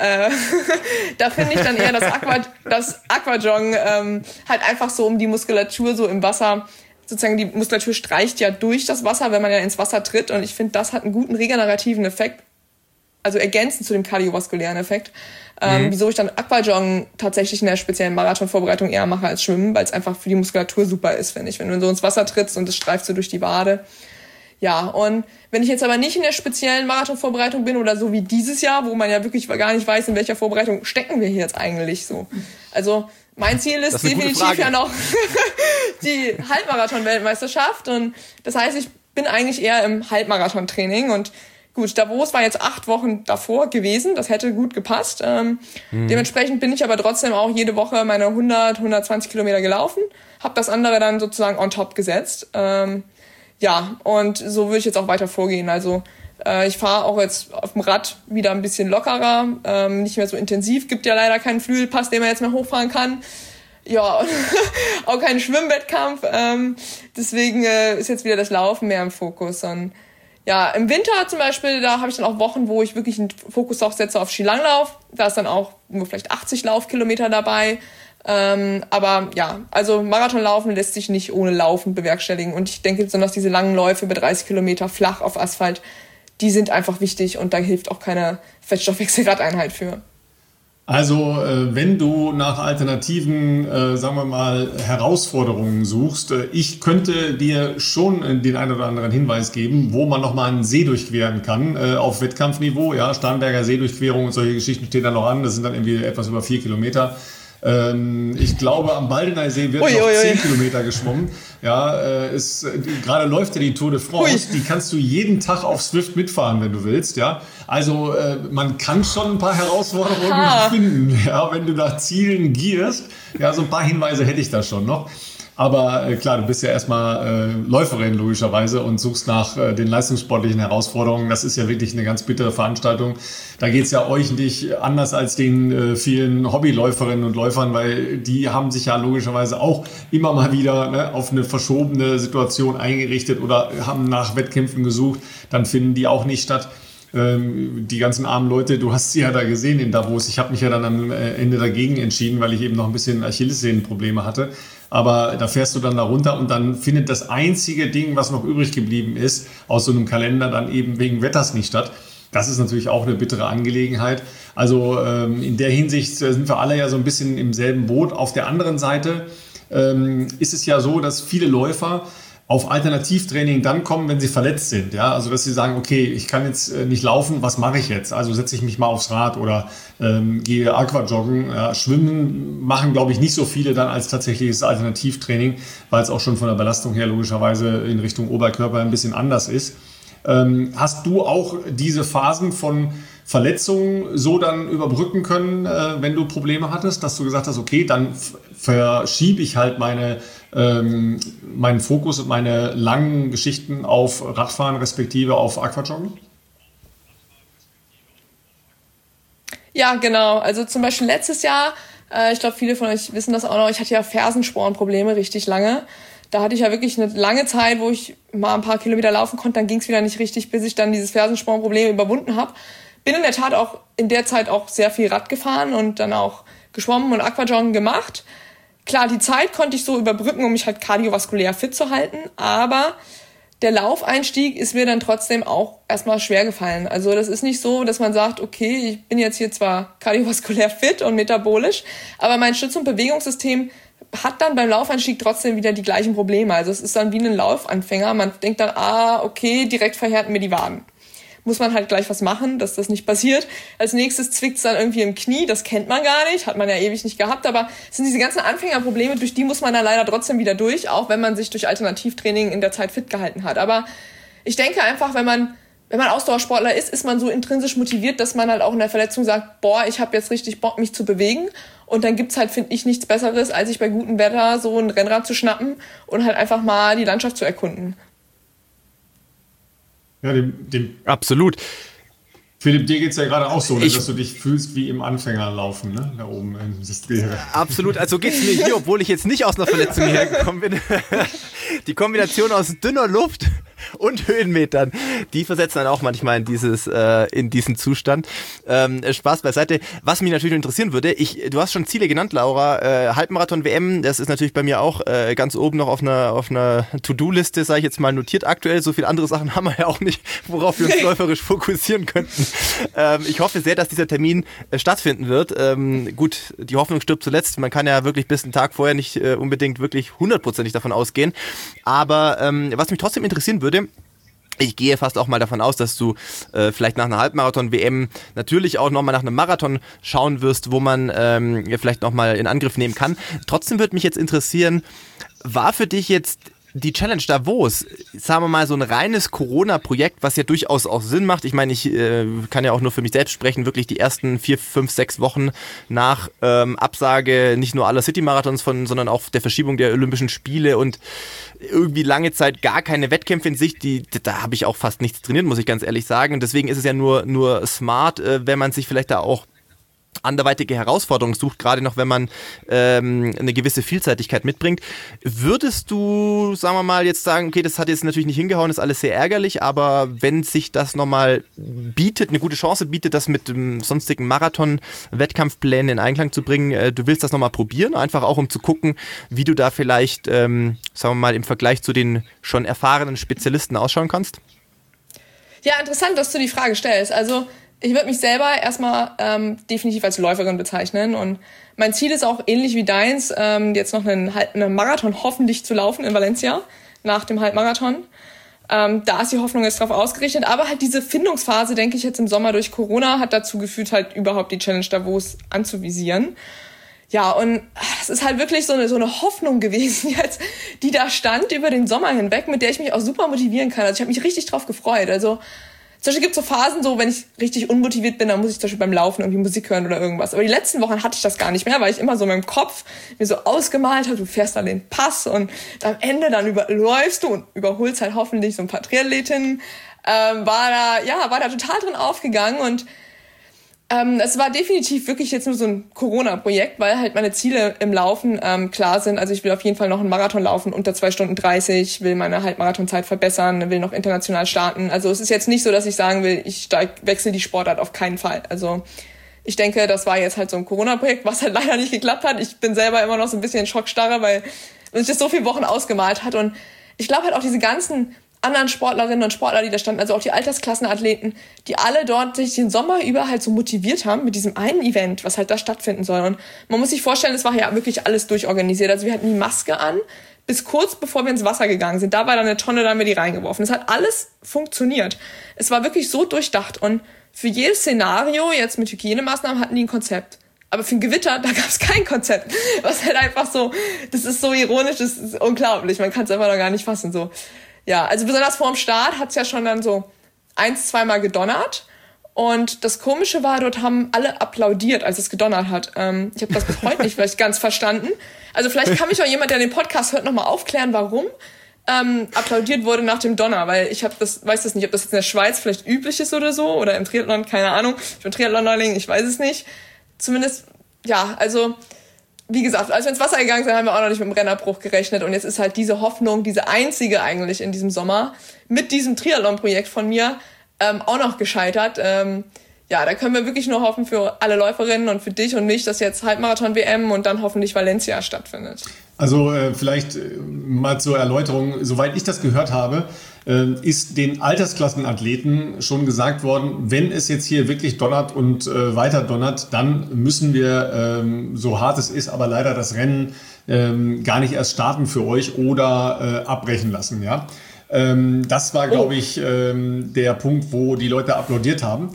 Da finde ich dann eher das Aquajoggen halt einfach so um die Muskulatur so im Wasser. Sozusagen die Muskulatur streicht ja durch das Wasser, wenn man ja ins Wasser tritt. Und ich finde, das hat einen guten regenerativen Effekt. Also ergänzend zu dem kardiovaskulären Effekt. Wieso ich dann Aquajoggen tatsächlich in der speziellen Marathonvorbereitung eher mache als Schwimmen, weil es einfach für die Muskulatur super ist, finde ich. Wenn du so ins Wasser trittst und es streift so durch die Wade. Ja, und wenn ich jetzt aber nicht in der speziellen Marathonvorbereitung bin oder so wie dieses Jahr, wo man ja wirklich gar nicht weiß, in welcher Vorbereitung stecken wir hier jetzt eigentlich so. Also mein Ziel ist definitiv ja noch die Halbmarathon-Weltmeisterschaft und das heißt, ich bin eigentlich eher im Halbmarathon-Training und gut, Davos war jetzt 8 Wochen davor gewesen, das hätte gut gepasst. Dementsprechend bin ich aber trotzdem auch jede Woche meine 120 Kilometer gelaufen, habe das andere dann sozusagen on top gesetzt. Und so würde ich jetzt auch weiter vorgehen. Also ich fahre auch jetzt auf dem Rad wieder ein bisschen lockerer, nicht mehr so intensiv. Gibt ja leider keinen Flügelpass, den man jetzt mehr hochfahren kann. Ja, auch keinen Schwimmwettkampf. Deswegen ist jetzt wieder das Laufen mehr im Fokus. Und ja, im Winter zum Beispiel, da habe ich dann auch Wochen, wo ich wirklich einen Fokus auch setze auf Skilanglauf. Da ist dann auch nur vielleicht 80 Laufkilometer dabei. Aber ja, also Marathonlaufen lässt sich nicht ohne Laufen bewerkstelligen. Und ich denke besonders diese langen Läufe über 30 Kilometer flach auf Asphalt, die sind einfach wichtig und da hilft auch keine Fettstoffwechselradeinheit für. Also wenn du nach alternativen, sagen wir mal, Herausforderungen suchst, ich könnte dir schon den einen oder anderen Hinweis geben, wo man nochmal einen See durchqueren kann, auf Wettkampfniveau. Ja, Starnberger Seedurchquerung und solche Geschichten stehen da noch an, das sind dann irgendwie etwas über 4 Kilometer. Ich glaube, am Baldeneysee wird noch 10 Kilometer geschwommen. Ja, gerade läuft ja die Tour de France. Die kannst du jeden Tag auf Zwift mitfahren, wenn du willst. Ja, also man kann schon ein paar Herausforderungen finden, ja, wenn du nach Zielen gierst. Ja, so ein paar Hinweise hätte ich da schon noch. Aber klar, du bist ja erstmal Läuferin logischerweise und suchst nach den leistungssportlichen Herausforderungen. Das ist ja wirklich eine ganz bittere Veranstaltung. Da geht's ja euch nicht anders als den vielen Hobbyläuferinnen und Läufern, weil die haben sich ja logischerweise auch immer mal wieder auf eine verschobene Situation eingerichtet oder haben nach Wettkämpfen gesucht. Dann finden die auch nicht statt. die ganzen armen Leute, du hast sie ja da gesehen in Davos. Ich habe mich ja dann am Ende dagegen entschieden, weil ich eben noch ein bisschen Achillessehnenprobleme hatte. Aber da fährst du dann da runter und dann findet das einzige Ding, was noch übrig geblieben ist, aus so einem Kalender dann eben wegen Wetters nicht statt. Das ist natürlich auch eine bittere Angelegenheit. Also in der Hinsicht sind wir alle ja so ein bisschen im selben Boot. Auf der anderen Seite ist es ja so, dass viele Läufer auf Alternativtraining dann kommen, wenn sie verletzt sind. Ja? Also dass sie sagen, okay, ich kann jetzt nicht laufen, was mache ich jetzt? Also setze ich mich mal aufs Rad oder gehe Aquajoggen. Ja? Schwimmen machen, glaube ich, nicht so viele dann als tatsächliches Alternativtraining, weil es auch schon von der Belastung her logischerweise in Richtung Oberkörper ein bisschen anders ist. Hast du auch diese Phasen von Verletzungen so dann überbrücken können, wenn du Probleme hattest, dass du gesagt hast, okay, dann verschiebe ich halt meinen Fokus und meine langen Geschichten auf Radfahren respektive auf Aquajoggen? Ja, genau. Also zum Beispiel letztes Jahr, ich glaube, viele von euch wissen das auch noch, ich hatte ja Fersenspornprobleme richtig lange. Da hatte ich ja wirklich eine lange Zeit, wo ich mal ein paar Kilometer laufen konnte, dann ging es wieder nicht richtig, bis ich dann dieses Fersenspornproblem überwunden habe. Bin in der Tat auch in der Zeit auch sehr viel Rad gefahren und dann auch geschwommen und Aquajoggen gemacht. Klar, die Zeit konnte ich so überbrücken, um mich halt kardiovaskulär fit zu halten, aber der Laufeinstieg ist mir dann trotzdem auch erstmal schwer gefallen. Also das ist nicht so, dass man sagt, okay, ich bin jetzt hier zwar kardiovaskulär fit und metabolisch, aber mein Stütz- und Bewegungssystem hat dann beim Laufeinstieg trotzdem wieder die gleichen Probleme. Also es ist dann wie ein Laufanfänger. Man denkt dann, okay, direkt verhärten mir die Waden. Muss man halt gleich was machen, dass das nicht passiert. Als nächstes zwickt es dann irgendwie im Knie. Das kennt man gar nicht, hat man ja ewig nicht gehabt. Aber es sind diese ganzen Anfängerprobleme, durch die muss man dann leider trotzdem wieder durch, auch wenn man sich durch Alternativtraining in der Zeit fit gehalten hat. Aber ich denke einfach, wenn man Ausdauersportler ist man so intrinsisch motiviert, dass man halt auch in der Verletzung sagt, boah, ich habe jetzt richtig Bock, mich zu bewegen. Und dann gibt's halt, finde ich, nichts Besseres, als sich bei gutem Wetter so ein Rennrad zu schnappen und halt einfach mal die Landschaft zu erkunden. Ja, absolut. Philipp, dir geht's ja gerade auch so, dass du dich fühlst wie im Anfängerlaufen, ne? Da oben im System. Absolut, also geht's mir hier, obwohl ich jetzt nicht aus einer Verletzung hergekommen bin. Die Kombination aus dünner Luft und Höhenmetern, die versetzen dann auch manchmal in diesen Zustand. Spaß beiseite. Was mich natürlich interessieren würde, du hast schon Ziele genannt, Laura. Halbmarathon-WM, das ist natürlich bei mir auch ganz oben noch auf einer To-Do-Liste, sage ich jetzt mal, notiert aktuell. So viele andere Sachen haben wir ja auch nicht, worauf wir uns läuferisch fokussieren könnten. Ich hoffe sehr, dass dieser Termin stattfinden wird. Gut, die Hoffnung stirbt zuletzt. Man kann ja wirklich bis einen Tag vorher nicht unbedingt wirklich 100% davon ausgehen. Aber was mich trotzdem interessieren würde, ich gehe fast auch mal davon aus, dass du vielleicht nach einer Halbmarathon-WM natürlich auch nochmal nach einem Marathon schauen wirst, wo man vielleicht nochmal in Angriff nehmen kann. Trotzdem würde mich jetzt interessieren, war für dich jetzt die Challenge Davos, sagen wir mal, so ein reines Corona-Projekt, was ja durchaus auch Sinn macht. Ich meine, ich kann ja auch nur für mich selbst sprechen, wirklich die ersten 4, 5, 6 Wochen nach Absage nicht nur aller City-Marathons, sondern auch der Verschiebung der Olympischen Spiele und irgendwie lange Zeit gar keine Wettkämpfe in Sicht. Da habe ich auch fast nichts trainiert, muss ich ganz ehrlich sagen. Und deswegen ist es ja nur smart, wenn man sich vielleicht da auch anderweitige Herausforderungen sucht, gerade noch, wenn man eine gewisse Vielseitigkeit mitbringt. Würdest du, sagen wir mal, jetzt sagen, okay, das hat jetzt natürlich nicht hingehauen, ist alles sehr ärgerlich, aber wenn sich das nochmal bietet, eine gute Chance bietet, das mit dem sonstigen Marathon-Wettkampfplänen in Einklang zu bringen, du willst das nochmal probieren, einfach auch um zu gucken, wie du da vielleicht, sagen wir mal, im Vergleich zu den schon erfahrenen Spezialisten ausschauen kannst? Ja, interessant, dass du die Frage stellst. Also ich würde mich selber erstmal definitiv als Läuferin bezeichnen und mein Ziel ist auch ähnlich wie deins, jetzt noch einen Marathon hoffentlich zu laufen in Valencia nach dem Halbmarathon. Da ist die Hoffnung jetzt drauf ausgerichtet, aber halt diese Findungsphase, denke ich, jetzt im Sommer durch Corona hat dazu geführt, halt überhaupt die Challenge Davos anzuvisieren. Ja, und es ist halt wirklich so eine Hoffnung gewesen jetzt, die da stand über den Sommer hinweg, mit der ich mich auch super motivieren kann. Also ich habe mich richtig drauf gefreut. Also zum Beispiel gibt es so Phasen, so wenn ich richtig unmotiviert bin, dann muss ich zum Beispiel beim Laufen irgendwie Musik hören oder irgendwas. Aber die letzten Wochen hatte ich das gar nicht mehr, weil ich immer so in meinem Kopf mir so ausgemalt habe, du fährst dann den Pass und am Ende dann läufst du und überholst halt hoffentlich so ein paar Triathletinnen. War da total drin aufgegangen und Es war definitiv wirklich jetzt nur so ein Corona-Projekt, weil halt meine Ziele im Laufen klar sind. Also ich will auf jeden Fall noch einen Marathon laufen unter 2:30, will meine Halbmarathonzeit verbessern, will noch international starten. Also es ist jetzt nicht so, dass ich sagen will, ich wechsle die Sportart, auf keinen Fall. Also ich denke, das war jetzt halt so ein Corona-Projekt, was halt leider nicht geklappt hat. Ich bin selber immer noch so ein bisschen in Schockstarre, weil sich das so viele Wochen ausgemalt hat. Und ich glaube halt auch diese ganzen anderen Sportlerinnen und Sportler, die da standen, also auch die Altersklassenathleten, die alle dort sich den Sommer über halt so motiviert haben mit diesem einen Event, was halt da stattfinden soll. Und man muss sich vorstellen, es war ja wirklich alles durchorganisiert. Also wir hatten die Maske an, bis kurz bevor wir ins Wasser gegangen sind. Da war dann eine Tonne, da haben wir die reingeworfen. Es hat alles funktioniert. Es war wirklich so durchdacht. Und für jedes Szenario, jetzt mit Hygienemaßnahmen, hatten die ein Konzept. Aber für ein Gewitter, da gab es kein Konzept. Was halt einfach so, das ist so ironisch, das ist unglaublich. Man kann es einfach noch gar nicht fassen, so. Ja, also besonders vor dem Start hat's ja schon dann so 1-2 Mal gedonnert. Und das Komische war, dort haben alle applaudiert, als es gedonnert hat. Ich habe das bis heute nicht vielleicht ganz verstanden. Also vielleicht kann mich auch jemand, der den Podcast hört, nochmal aufklären, warum applaudiert wurde nach dem Donner. Weil ich weiß das nicht, ob das jetzt in der Schweiz vielleicht üblich ist oder so. Oder im Triathlon, keine Ahnung. Ich bin Triathlon-Neuling, ich weiß es nicht. Zumindest, ja, also wie gesagt, als wir ins Wasser gegangen sind, haben wir auch noch nicht mit dem Rennerbruch gerechnet. Und jetzt ist halt diese Hoffnung, diese einzige eigentlich in diesem Sommer, mit diesem Triathlon-Projekt von mir auch noch gescheitert. Ja, da können wir wirklich nur hoffen für alle Läuferinnen und für dich und mich, dass jetzt Halbmarathon-WM und dann hoffentlich Valencia stattfindet. Also vielleicht mal zur Erläuterung, soweit ich das gehört habe, ist den Altersklassenathleten schon gesagt worden, wenn es jetzt hier wirklich donnert und weiter donnert, dann müssen wir, so hart es ist, aber leider das Rennen gar nicht erst starten für euch oder abbrechen lassen. Ja? Das war, glaube ich, der Punkt, wo die Leute applaudiert haben.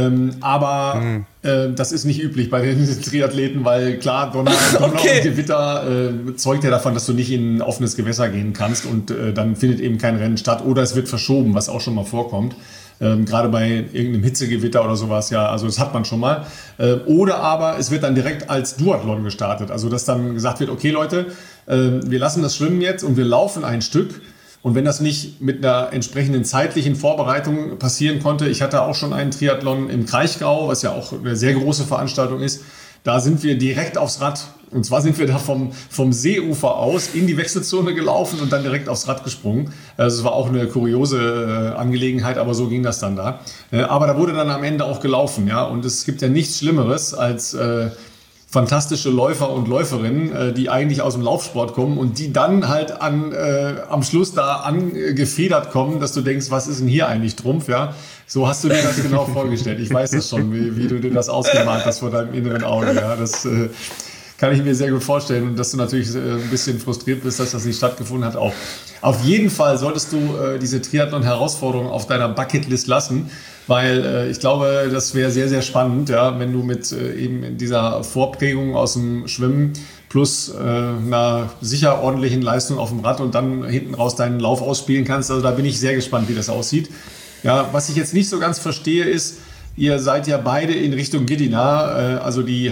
Aber das ist nicht üblich bei den Triathleten, weil klar, Donner und Gewitter zeugt ja davon, dass du nicht in ein offenes Gewässer gehen kannst und dann findet eben kein Rennen statt oder es wird verschoben, was auch schon mal vorkommt. Gerade bei irgendeinem Hitzegewitter oder sowas, ja, also das hat man schon mal. Oder aber es wird dann direkt als Duathlon gestartet, also dass dann gesagt wird, okay Leute, wir lassen das Schwimmen jetzt und wir laufen ein Stück. Und wenn das nicht mit einer entsprechenden zeitlichen Vorbereitung passieren konnte, ich hatte auch schon einen Triathlon im Kraichgau, was ja auch eine sehr große Veranstaltung ist, da sind wir direkt aufs Rad. Und zwar sind wir da vom Seeufer aus in die Wechselzone gelaufen und dann direkt aufs Rad gesprungen. Also es war auch eine kuriose Angelegenheit, aber so ging das dann da. Aber da wurde dann am Ende auch gelaufen, ja. Und es gibt ja nichts Schlimmeres als fantastische Läufer und Läuferinnen, die eigentlich aus dem Laufsport kommen und die dann halt am Schluss da angefedert kommen, dass du denkst, was ist denn hier eigentlich Trumpf, ja? So hast du dir das genau vorgestellt. Ich weiß das schon, wie du dir das ausgemalt hast vor deinem inneren Auge, ja? Das kann ich mir sehr gut vorstellen und dass du natürlich ein bisschen frustriert bist, dass das nicht stattgefunden hat auch. Auf jeden Fall solltest du diese Triathlon-Herausforderung auf deiner Bucketlist lassen, weil ich glaube, das wäre sehr, sehr spannend, ja, wenn du mit eben dieser Vorprägung aus dem Schwimmen plus einer sicher ordentlichen Leistung auf dem Rad und dann hinten raus deinen Lauf ausspielen kannst. Also da bin ich sehr gespannt, wie das aussieht. Ja, was ich jetzt nicht so ganz verstehe ist, ihr seid ja beide in Richtung Gdynia, also die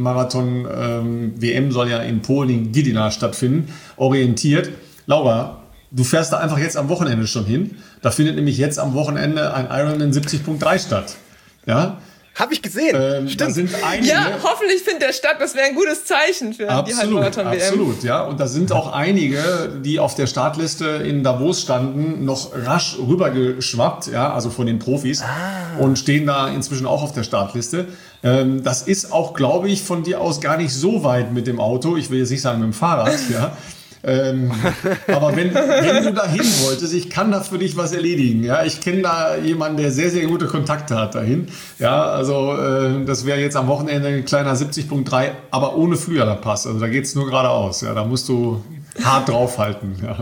Halbmarathon-WM soll ja in Polen in Gdynia stattfinden, orientiert. Laura, du fährst da einfach jetzt am Wochenende schon hin. Da findet nämlich jetzt am Wochenende ein Ironman 70.3 statt. Ja? Habe ich gesehen. Stimmt. Da sind einige, ja, hoffentlich findet der statt. Das wäre ein gutes Zeichen für die Halbmarathon-WM. Absolut, ja. Und da sind auch einige, die auf der Startliste in Davos standen, noch rasch rübergeschwappt, ja, also von den Profis und stehen da inzwischen auch auf der Startliste. Das ist auch, glaube ich, von dir aus gar nicht so weit mit dem Auto. Ich will jetzt nicht sagen mit dem Fahrrad, ja. Aber wenn du da hin wolltest, ich kann da für dich was erledigen. Ja? Ich kenne da jemanden, der sehr, sehr gute Kontakte hat dahin. Ja, also das wäre jetzt am Wochenende ein kleiner 70.3, aber ohne Flügerpass. Also da geht es nur geradeaus. Ja? Da musst du hart draufhalten. Ja.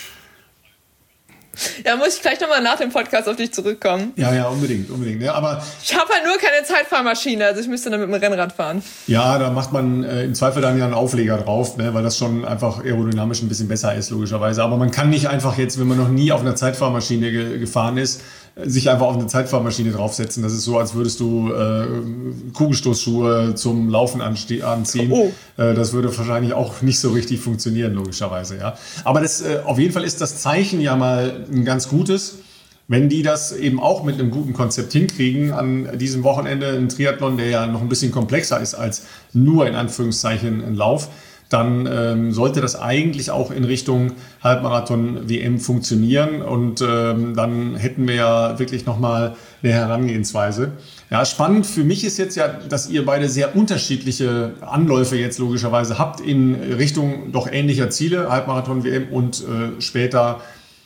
Ja, muss ich gleich nochmal nach dem Podcast auf dich zurückkommen. Ja, unbedingt. Ja, aber ich habe halt nur keine Zeitfahrmaschine, also ich müsste dann mit dem Rennrad fahren. Ja, da macht man im Zweifel dann ja einen Aufleger drauf, ne, weil das schon einfach aerodynamisch ein bisschen besser ist, logischerweise. Aber man kann nicht einfach jetzt, wenn man noch nie auf einer Zeitfahrmaschine gefahren ist, sich einfach auf eine Zeitfahrmaschine draufsetzen. Das ist so, als würdest du Kugelstoßschuhe zum Laufen anziehen. Oh. Das würde wahrscheinlich auch nicht so richtig funktionieren, logischerweise. Ja. Aber das, auf jeden Fall ist das Zeichen ja mal ein ganz gutes. Wenn die das eben auch mit einem guten Konzept hinkriegen, an diesem Wochenende ein Triathlon, der ja noch ein bisschen komplexer ist als nur in Anführungszeichen ein Lauf, dann sollte das eigentlich auch in Richtung Halbmarathon-WM funktionieren und dann hätten wir ja wirklich nochmal eine Herangehensweise. Ja, spannend für mich ist jetzt ja, dass ihr beide sehr unterschiedliche Anläufe jetzt logischerweise habt in Richtung doch ähnlicher Ziele, Halbmarathon-WM und später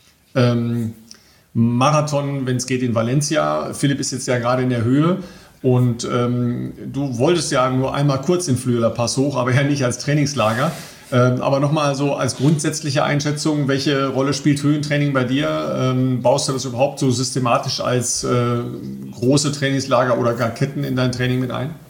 Marathon, wenn es geht, in Valencia. Philipp ist jetzt ja gerade in der Höhe und du wolltest ja nur einmal kurz den Flüeler Pass hoch, aber ja nicht als Trainingslager. Aber nochmal so als grundsätzliche Einschätzung, welche Rolle spielt Höhentraining bei dir? Baust du das überhaupt so systematisch als große Trainingslager oder gar Ketten in dein Training mit ein?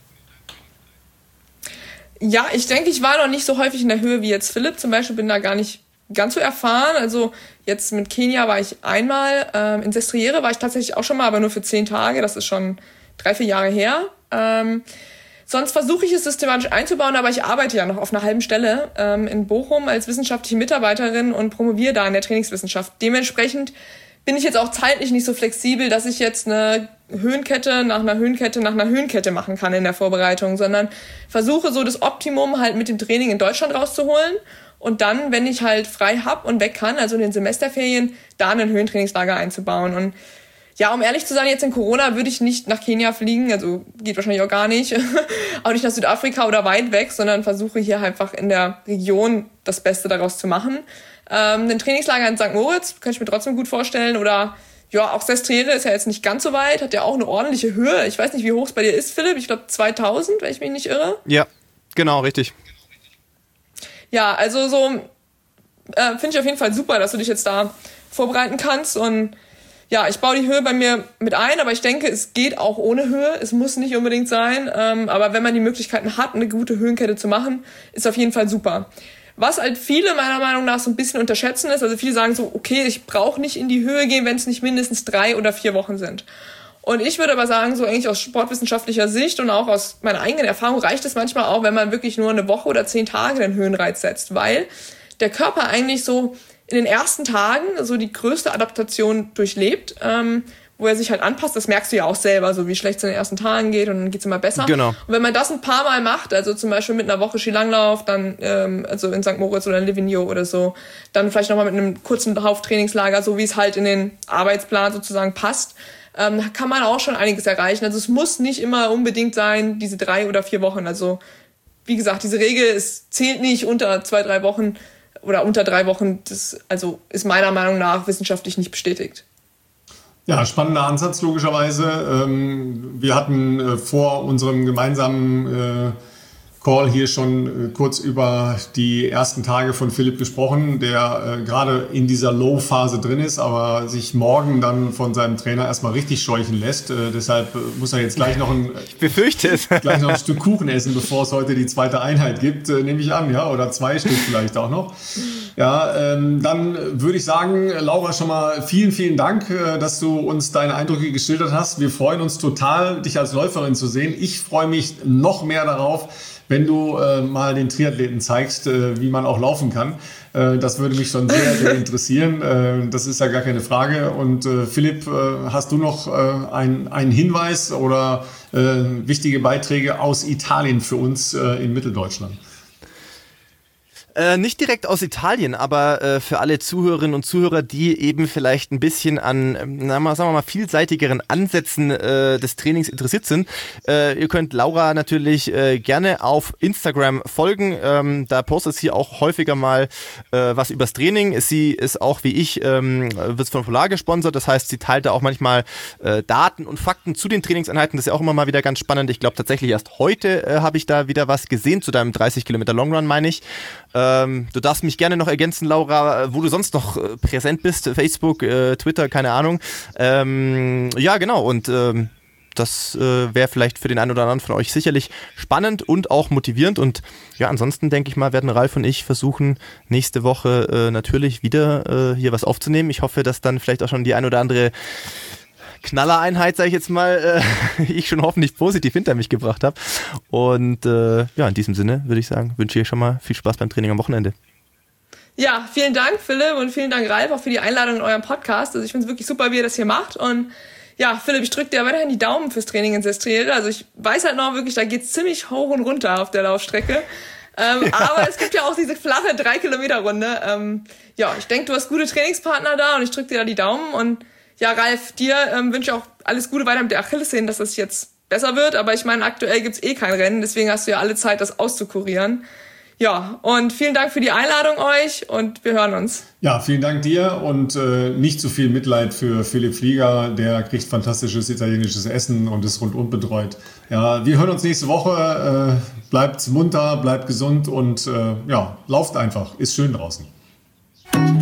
Ja, ich denke, ich war noch nicht so häufig in der Höhe wie jetzt Philipp. Zum Beispiel bin da gar nicht ganz so erfahren. Also jetzt mit Kenia war ich einmal, in Sestriere war ich tatsächlich auch schon mal, aber nur für 10 Tage. Das ist schon 3-4 Jahre her. Sonst versuche ich es systematisch einzubauen, aber ich arbeite ja noch auf einer halben Stelle in Bochum als wissenschaftliche Mitarbeiterin und promoviere da in der Trainingswissenschaft. Dementsprechend bin ich jetzt auch zeitlich nicht so flexibel, dass ich jetzt eine Höhenkette nach einer Höhenkette nach einer Höhenkette machen kann in der Vorbereitung, sondern versuche so das Optimum halt mit dem Training in Deutschland rauszuholen. Und dann, wenn ich halt frei hab und weg kann, also in den Semesterferien, da ein Höhentrainingslager einzubauen. Und ja, um ehrlich zu sein, jetzt in Corona würde ich nicht nach Kenia fliegen, also geht wahrscheinlich auch gar nicht, auch nicht nach Südafrika oder weit weg, sondern versuche hier einfach in der Region das Beste daraus zu machen. Ein Trainingslager in St. Moritz kann ich mir trotzdem gut vorstellen oder ja, auch Sestriere ist ja jetzt nicht ganz so weit, hat ja auch eine ordentliche Höhe. Ich weiß nicht, wie hoch es bei dir ist, Philipp, ich glaube 2000, wenn ich mich nicht irre. Ja, genau, richtig. Ja, also so finde ich auf jeden Fall super, dass du dich jetzt da vorbereiten kannst und ja, ich baue die Höhe bei mir mit ein, aber ich denke, es geht auch ohne Höhe, es muss nicht unbedingt sein, aber wenn man die Möglichkeiten hat, eine gute Höhenkette zu machen, ist auf jeden Fall super. Was halt viele meiner Meinung nach so ein bisschen unterschätzen ist, also viele sagen so, okay, ich brauche nicht in die Höhe gehen, wenn es nicht mindestens 3 oder 4 Wochen sind. Und ich würde aber sagen, so eigentlich aus sportwissenschaftlicher Sicht und auch aus meiner eigenen Erfahrung reicht es manchmal auch, wenn man wirklich nur eine Woche oder 10 Tage den Höhenreiz setzt, weil der Körper eigentlich so in den ersten Tagen so die größte Adaptation durchlebt, wo er sich halt anpasst. Das merkst du ja auch selber, so wie schlecht es in den ersten Tagen geht und dann geht's immer besser. Genau. Und wenn man das ein paar Mal macht, also zum Beispiel mit einer Woche Skilanglauf, dann also in St. Moritz oder in Livigno oder so, dann vielleicht nochmal mit einem kurzen Lauftrainingslager, so wie es halt in den Arbeitsplan sozusagen passt, kann man auch schon einiges erreichen. Also es muss nicht immer unbedingt sein, diese 3 oder 4 Wochen. Also wie gesagt, diese Regel, es zählt nicht unter 2-3 Wochen oder unter 3 Wochen. Das also ist meiner Meinung nach wissenschaftlich nicht bestätigt. Ja, spannender Ansatz logischerweise. Wir hatten vor unserem gemeinsamen Call hier schon kurz über die ersten Tage von Philipp gesprochen, der gerade in dieser Low-Phase drin ist, aber sich morgen dann von seinem Trainer erstmal richtig scheuchen lässt. Deshalb muss er jetzt gleich noch ich befürchte es. Gleich noch ein Stück Kuchen essen, bevor es heute die zweite Einheit gibt, nehme ich an, ja, oder 2 Stück vielleicht auch noch. Ja, dann würde ich sagen, Laura, schon mal vielen, vielen Dank, dass du uns deine Eindrücke geschildert hast. Wir freuen uns total, dich als Läuferin zu sehen. Ich freue mich noch mehr darauf, wenn du mal den Triathleten zeigst, wie man auch laufen kann. Das würde mich schon sehr, sehr interessieren. Das ist ja gar keine Frage. Und Philipp, hast du noch einen Hinweis oder wichtige Beiträge aus Italien für uns in Mitteldeutschland? Nicht direkt aus Italien, aber für alle Zuhörerinnen und Zuhörer, die eben vielleicht ein bisschen an, sagen wir mal, vielseitigeren Ansätzen des Trainings interessiert sind. Ihr könnt Laura natürlich gerne auf Instagram folgen. Da postet sie auch häufiger mal was übers Training. Sie ist auch, wie ich, wird von Polar gesponsert. Das heißt, sie teilt da auch manchmal Daten und Fakten zu den Trainingseinheiten. Das ist ja auch immer mal wieder ganz spannend. Ich glaube tatsächlich erst heute habe ich da wieder was gesehen zu deinem 30 Kilometer Longrun, meine ich. Du darfst mich gerne noch ergänzen, Laura, wo du sonst noch präsent bist, Facebook, Twitter, keine Ahnung. Ja, genau, und das wäre vielleicht für den einen oder anderen von euch sicherlich spannend und auch motivierend. Und ja, ansonsten denke ich mal, werden Ralf und ich versuchen, nächste Woche natürlich wieder hier was aufzunehmen. Ich hoffe, dass dann vielleicht auch schon die ein oder andere Knallereinheit, sage ich jetzt mal, ich schon hoffentlich positiv hinter mich gebracht habe. Und ja, in diesem Sinne würde ich sagen, wünsche ich euch schon mal viel Spaß beim Training am Wochenende. Ja, vielen Dank, Philipp, und vielen Dank, Ralf, auch für die Einladung in eurem Podcast. Also ich finde es wirklich super, wie ihr das hier macht. Und ja, Philipp, ich drücke dir weiterhin die Daumen fürs Training in Sestriere. Also ich weiß halt noch wirklich, da geht's ziemlich hoch und runter auf der Laufstrecke. Aber es gibt ja auch diese flache 3-Kilometer-Runde. Ja, ich denke, du hast gute Trainingspartner da und ich drücke dir da die Daumen. Und ja, Ralf, dir wünsche ich auch alles Gute weiter mit der Achillessehne, dass das jetzt besser wird. Aber ich meine, aktuell gibt's kein Rennen, deswegen hast du ja alle Zeit, das auszukurieren. Ja, und vielen Dank für die Einladung euch und wir hören uns. Ja, vielen Dank dir und nicht zu viel Mitleid für Philipp Flieger. Der kriegt fantastisches italienisches Essen und ist rundum betreut. Ja, wir hören uns nächste Woche. Bleibt munter, bleibt gesund und ja, lauft einfach. Ist schön draußen.